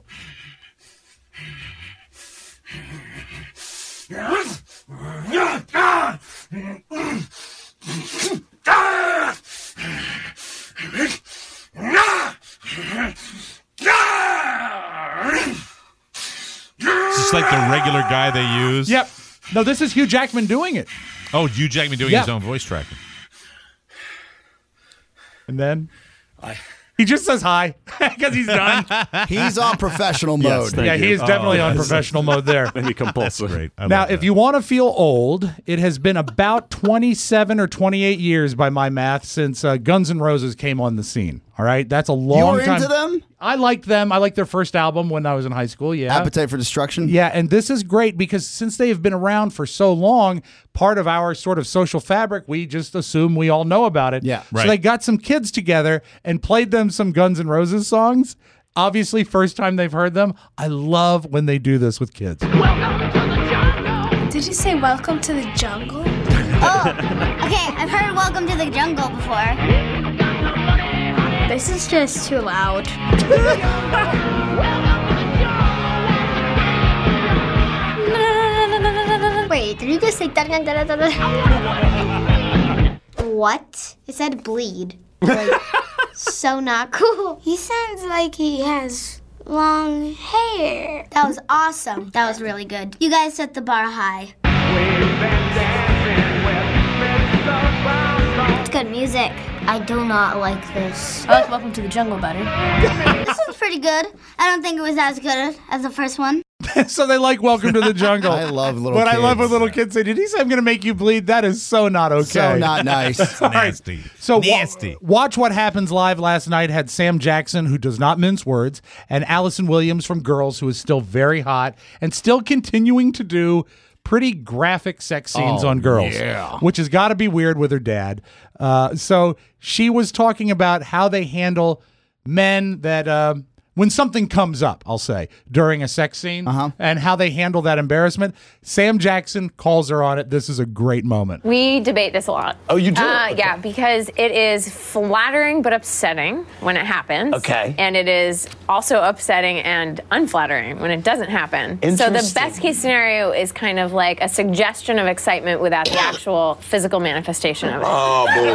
Is this like the regular guy they use? Yep. No, this is Hugh Jackman doing it. Oh, Hugh Jackman doing Yep. his own voice tracking. And then he just says hi because he's done. He's on professional mode. Yeah, he is definitely on professional mode there. Maybe compulsive. Great. I Now, love if that. you want to feel old, it has been about 27 or 28 years by my math since Guns N' Roses came on the scene. All right? That's a long You were time. into them? I liked them. I liked their first album when I was in high school. Yeah. Appetite for Destruction? Yeah, and this is great because since they have been around for so long, part of our sort of social fabric, we just assume we all know about it. Yeah. So they got some kids together and played them some Guns N' Roses songs. Obviously, first time they've heard them. I love when they do this with kids. Did you say welcome to the jungle? Oh, okay. I've heard Welcome to the Jungle before. This is just too loud. Wait, did you just say da-da-da-da-da? What? It said bleed. Like, so not cool. He sounds like he has long hair. That was awesome. That was really good. You guys set the bar high. It's good music. I do not like this. I like Welcome to the Jungle better. This one's pretty good. I don't think it was as good as the first one. So they like Welcome to the Jungle. I love little But kids. I love when little kids say, did he say I'm going to make you bleed? That is so not okay. So not nice. All right. Nasty. So Nasty. Watch What Happens Live last night had Sam Jackson, who does not mince words, and Allison Williams from Girls, who is still very hot and still continuing to do pretty graphic sex scenes on Girls, which has got to be weird with her dad. So she was talking about how they handle men that when something comes up, I'll say, during a sex scene, and how they handle that embarrassment. Sam Jackson calls her on it. This is a great moment. We debate this a lot. Oh, you do? Yeah, because it is flattering but upsetting when it happens. Okay. And it is also upsetting and unflattering when it doesn't happen. So the best case scenario is kind of like a suggestion of excitement without the actual physical manifestation of it. Oh,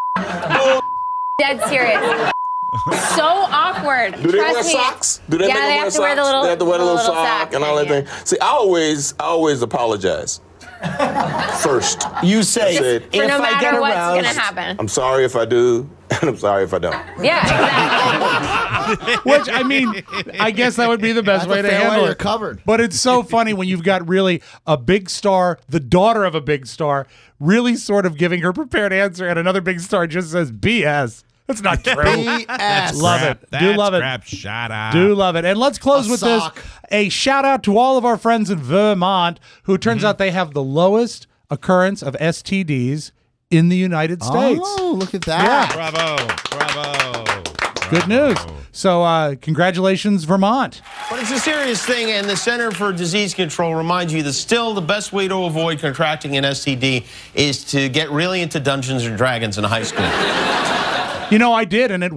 Dead serious. So awkward. Do they Trust wear me. socks? Do they Yeah, make them they wear have to wear the socks? little, They have to wear the little sock and all that yeah. thing. See, I always apologize. First. You say, said, For no matter what's going to happen. I'm sorry if I do, and I'm sorry if I don't. Yeah, exactly. Which, I mean, I guess that would be the best way to handle it. You're covered. But it's so funny when you've got really a big star, the daughter of a big star, really sort of giving her prepared answer, and another big star just says BS. That's not true. BS. Love it. Do love it. Crap. Shut up. Do love it. And let's close A with sock. this. A shout out to all of our friends in Vermont who turns out they have the lowest occurrence of STDs in the United States. Oh, look at that. Bravo. Good news. So congratulations, Vermont. But it's a serious thing, and the Center for Disease Control reminds you that still the best way to avoid contracting an STD is to get really into Dungeons and Dragons in high school. You know, I did, and it worked.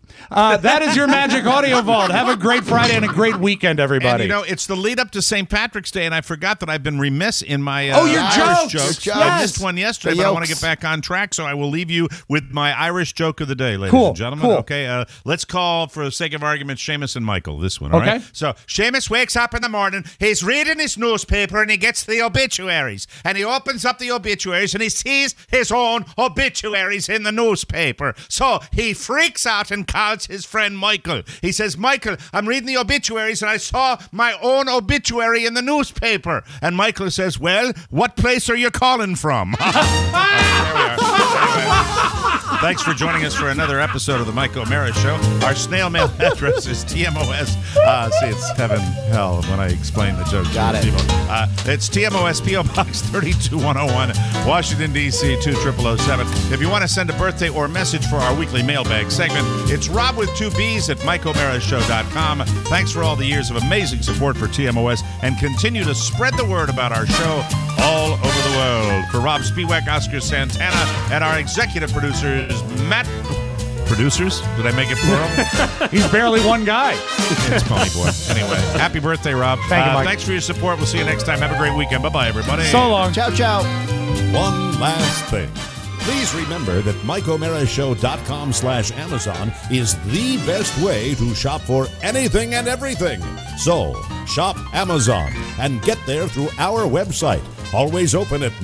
That is your Magic Audio Vault. Have a great Friday and a great weekend, everybody. And, it's the lead up to St. Patrick's Day, and I forgot that I've been remiss in my your Irish jokes. jokes. I missed one yesterday, but I want to get back on track, so I will leave you with my Irish joke of the day, ladies and gentlemen. Cool. Okay, let's call, for the sake of argument, Seamus and Michael. This one, Okay. all right? So, Seamus wakes up in the morning, he's reading his newspaper, and he gets the obituaries. And he opens up the obituaries, and he sees his own obituaries in the newspaper. So, he freaks out and calls his friend Michael. He says, Michael, I'm reading the obituaries, and I saw my own obituary in the newspaper. And Michael says, well, what place are you calling from? There we are. Thanks for joining us for another episode of the Mike O'Mara Show. Our snail mail address is TMOS. See, it's heaven hell when I explain the joke. Got it. It's TMOS P.O. Box 32101, Washington, D.C. 20007. If you want to send a birthday or message for our weekly mailbag segment, it's Rob with 2 B's at MikeO'MaraShow.com. Thanks for all the years of amazing support for TMOS, and continue to spread the word about our show all over the world. For Rob Spiewak, Oscar Santana, and our executive producers, Matt... Producers? Did I make it plural? He's barely one guy. It's Pony Boy. Anyway, happy birthday, Rob. Thank you, Mike. Thanks for your support. We'll see you next time. Have a great weekend. Bye-bye, everybody. So long. Ciao, ciao. One last thing. Please remember that MikeO'MaraShow.com/Amazon is the best way to shop for anything and everything. So, shop Amazon and get there through our website. Always open at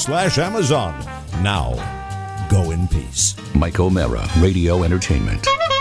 MikeO'MaraShow.com/Amazon. Now, go in peace. Mike O'Mara, Radio Entertainment.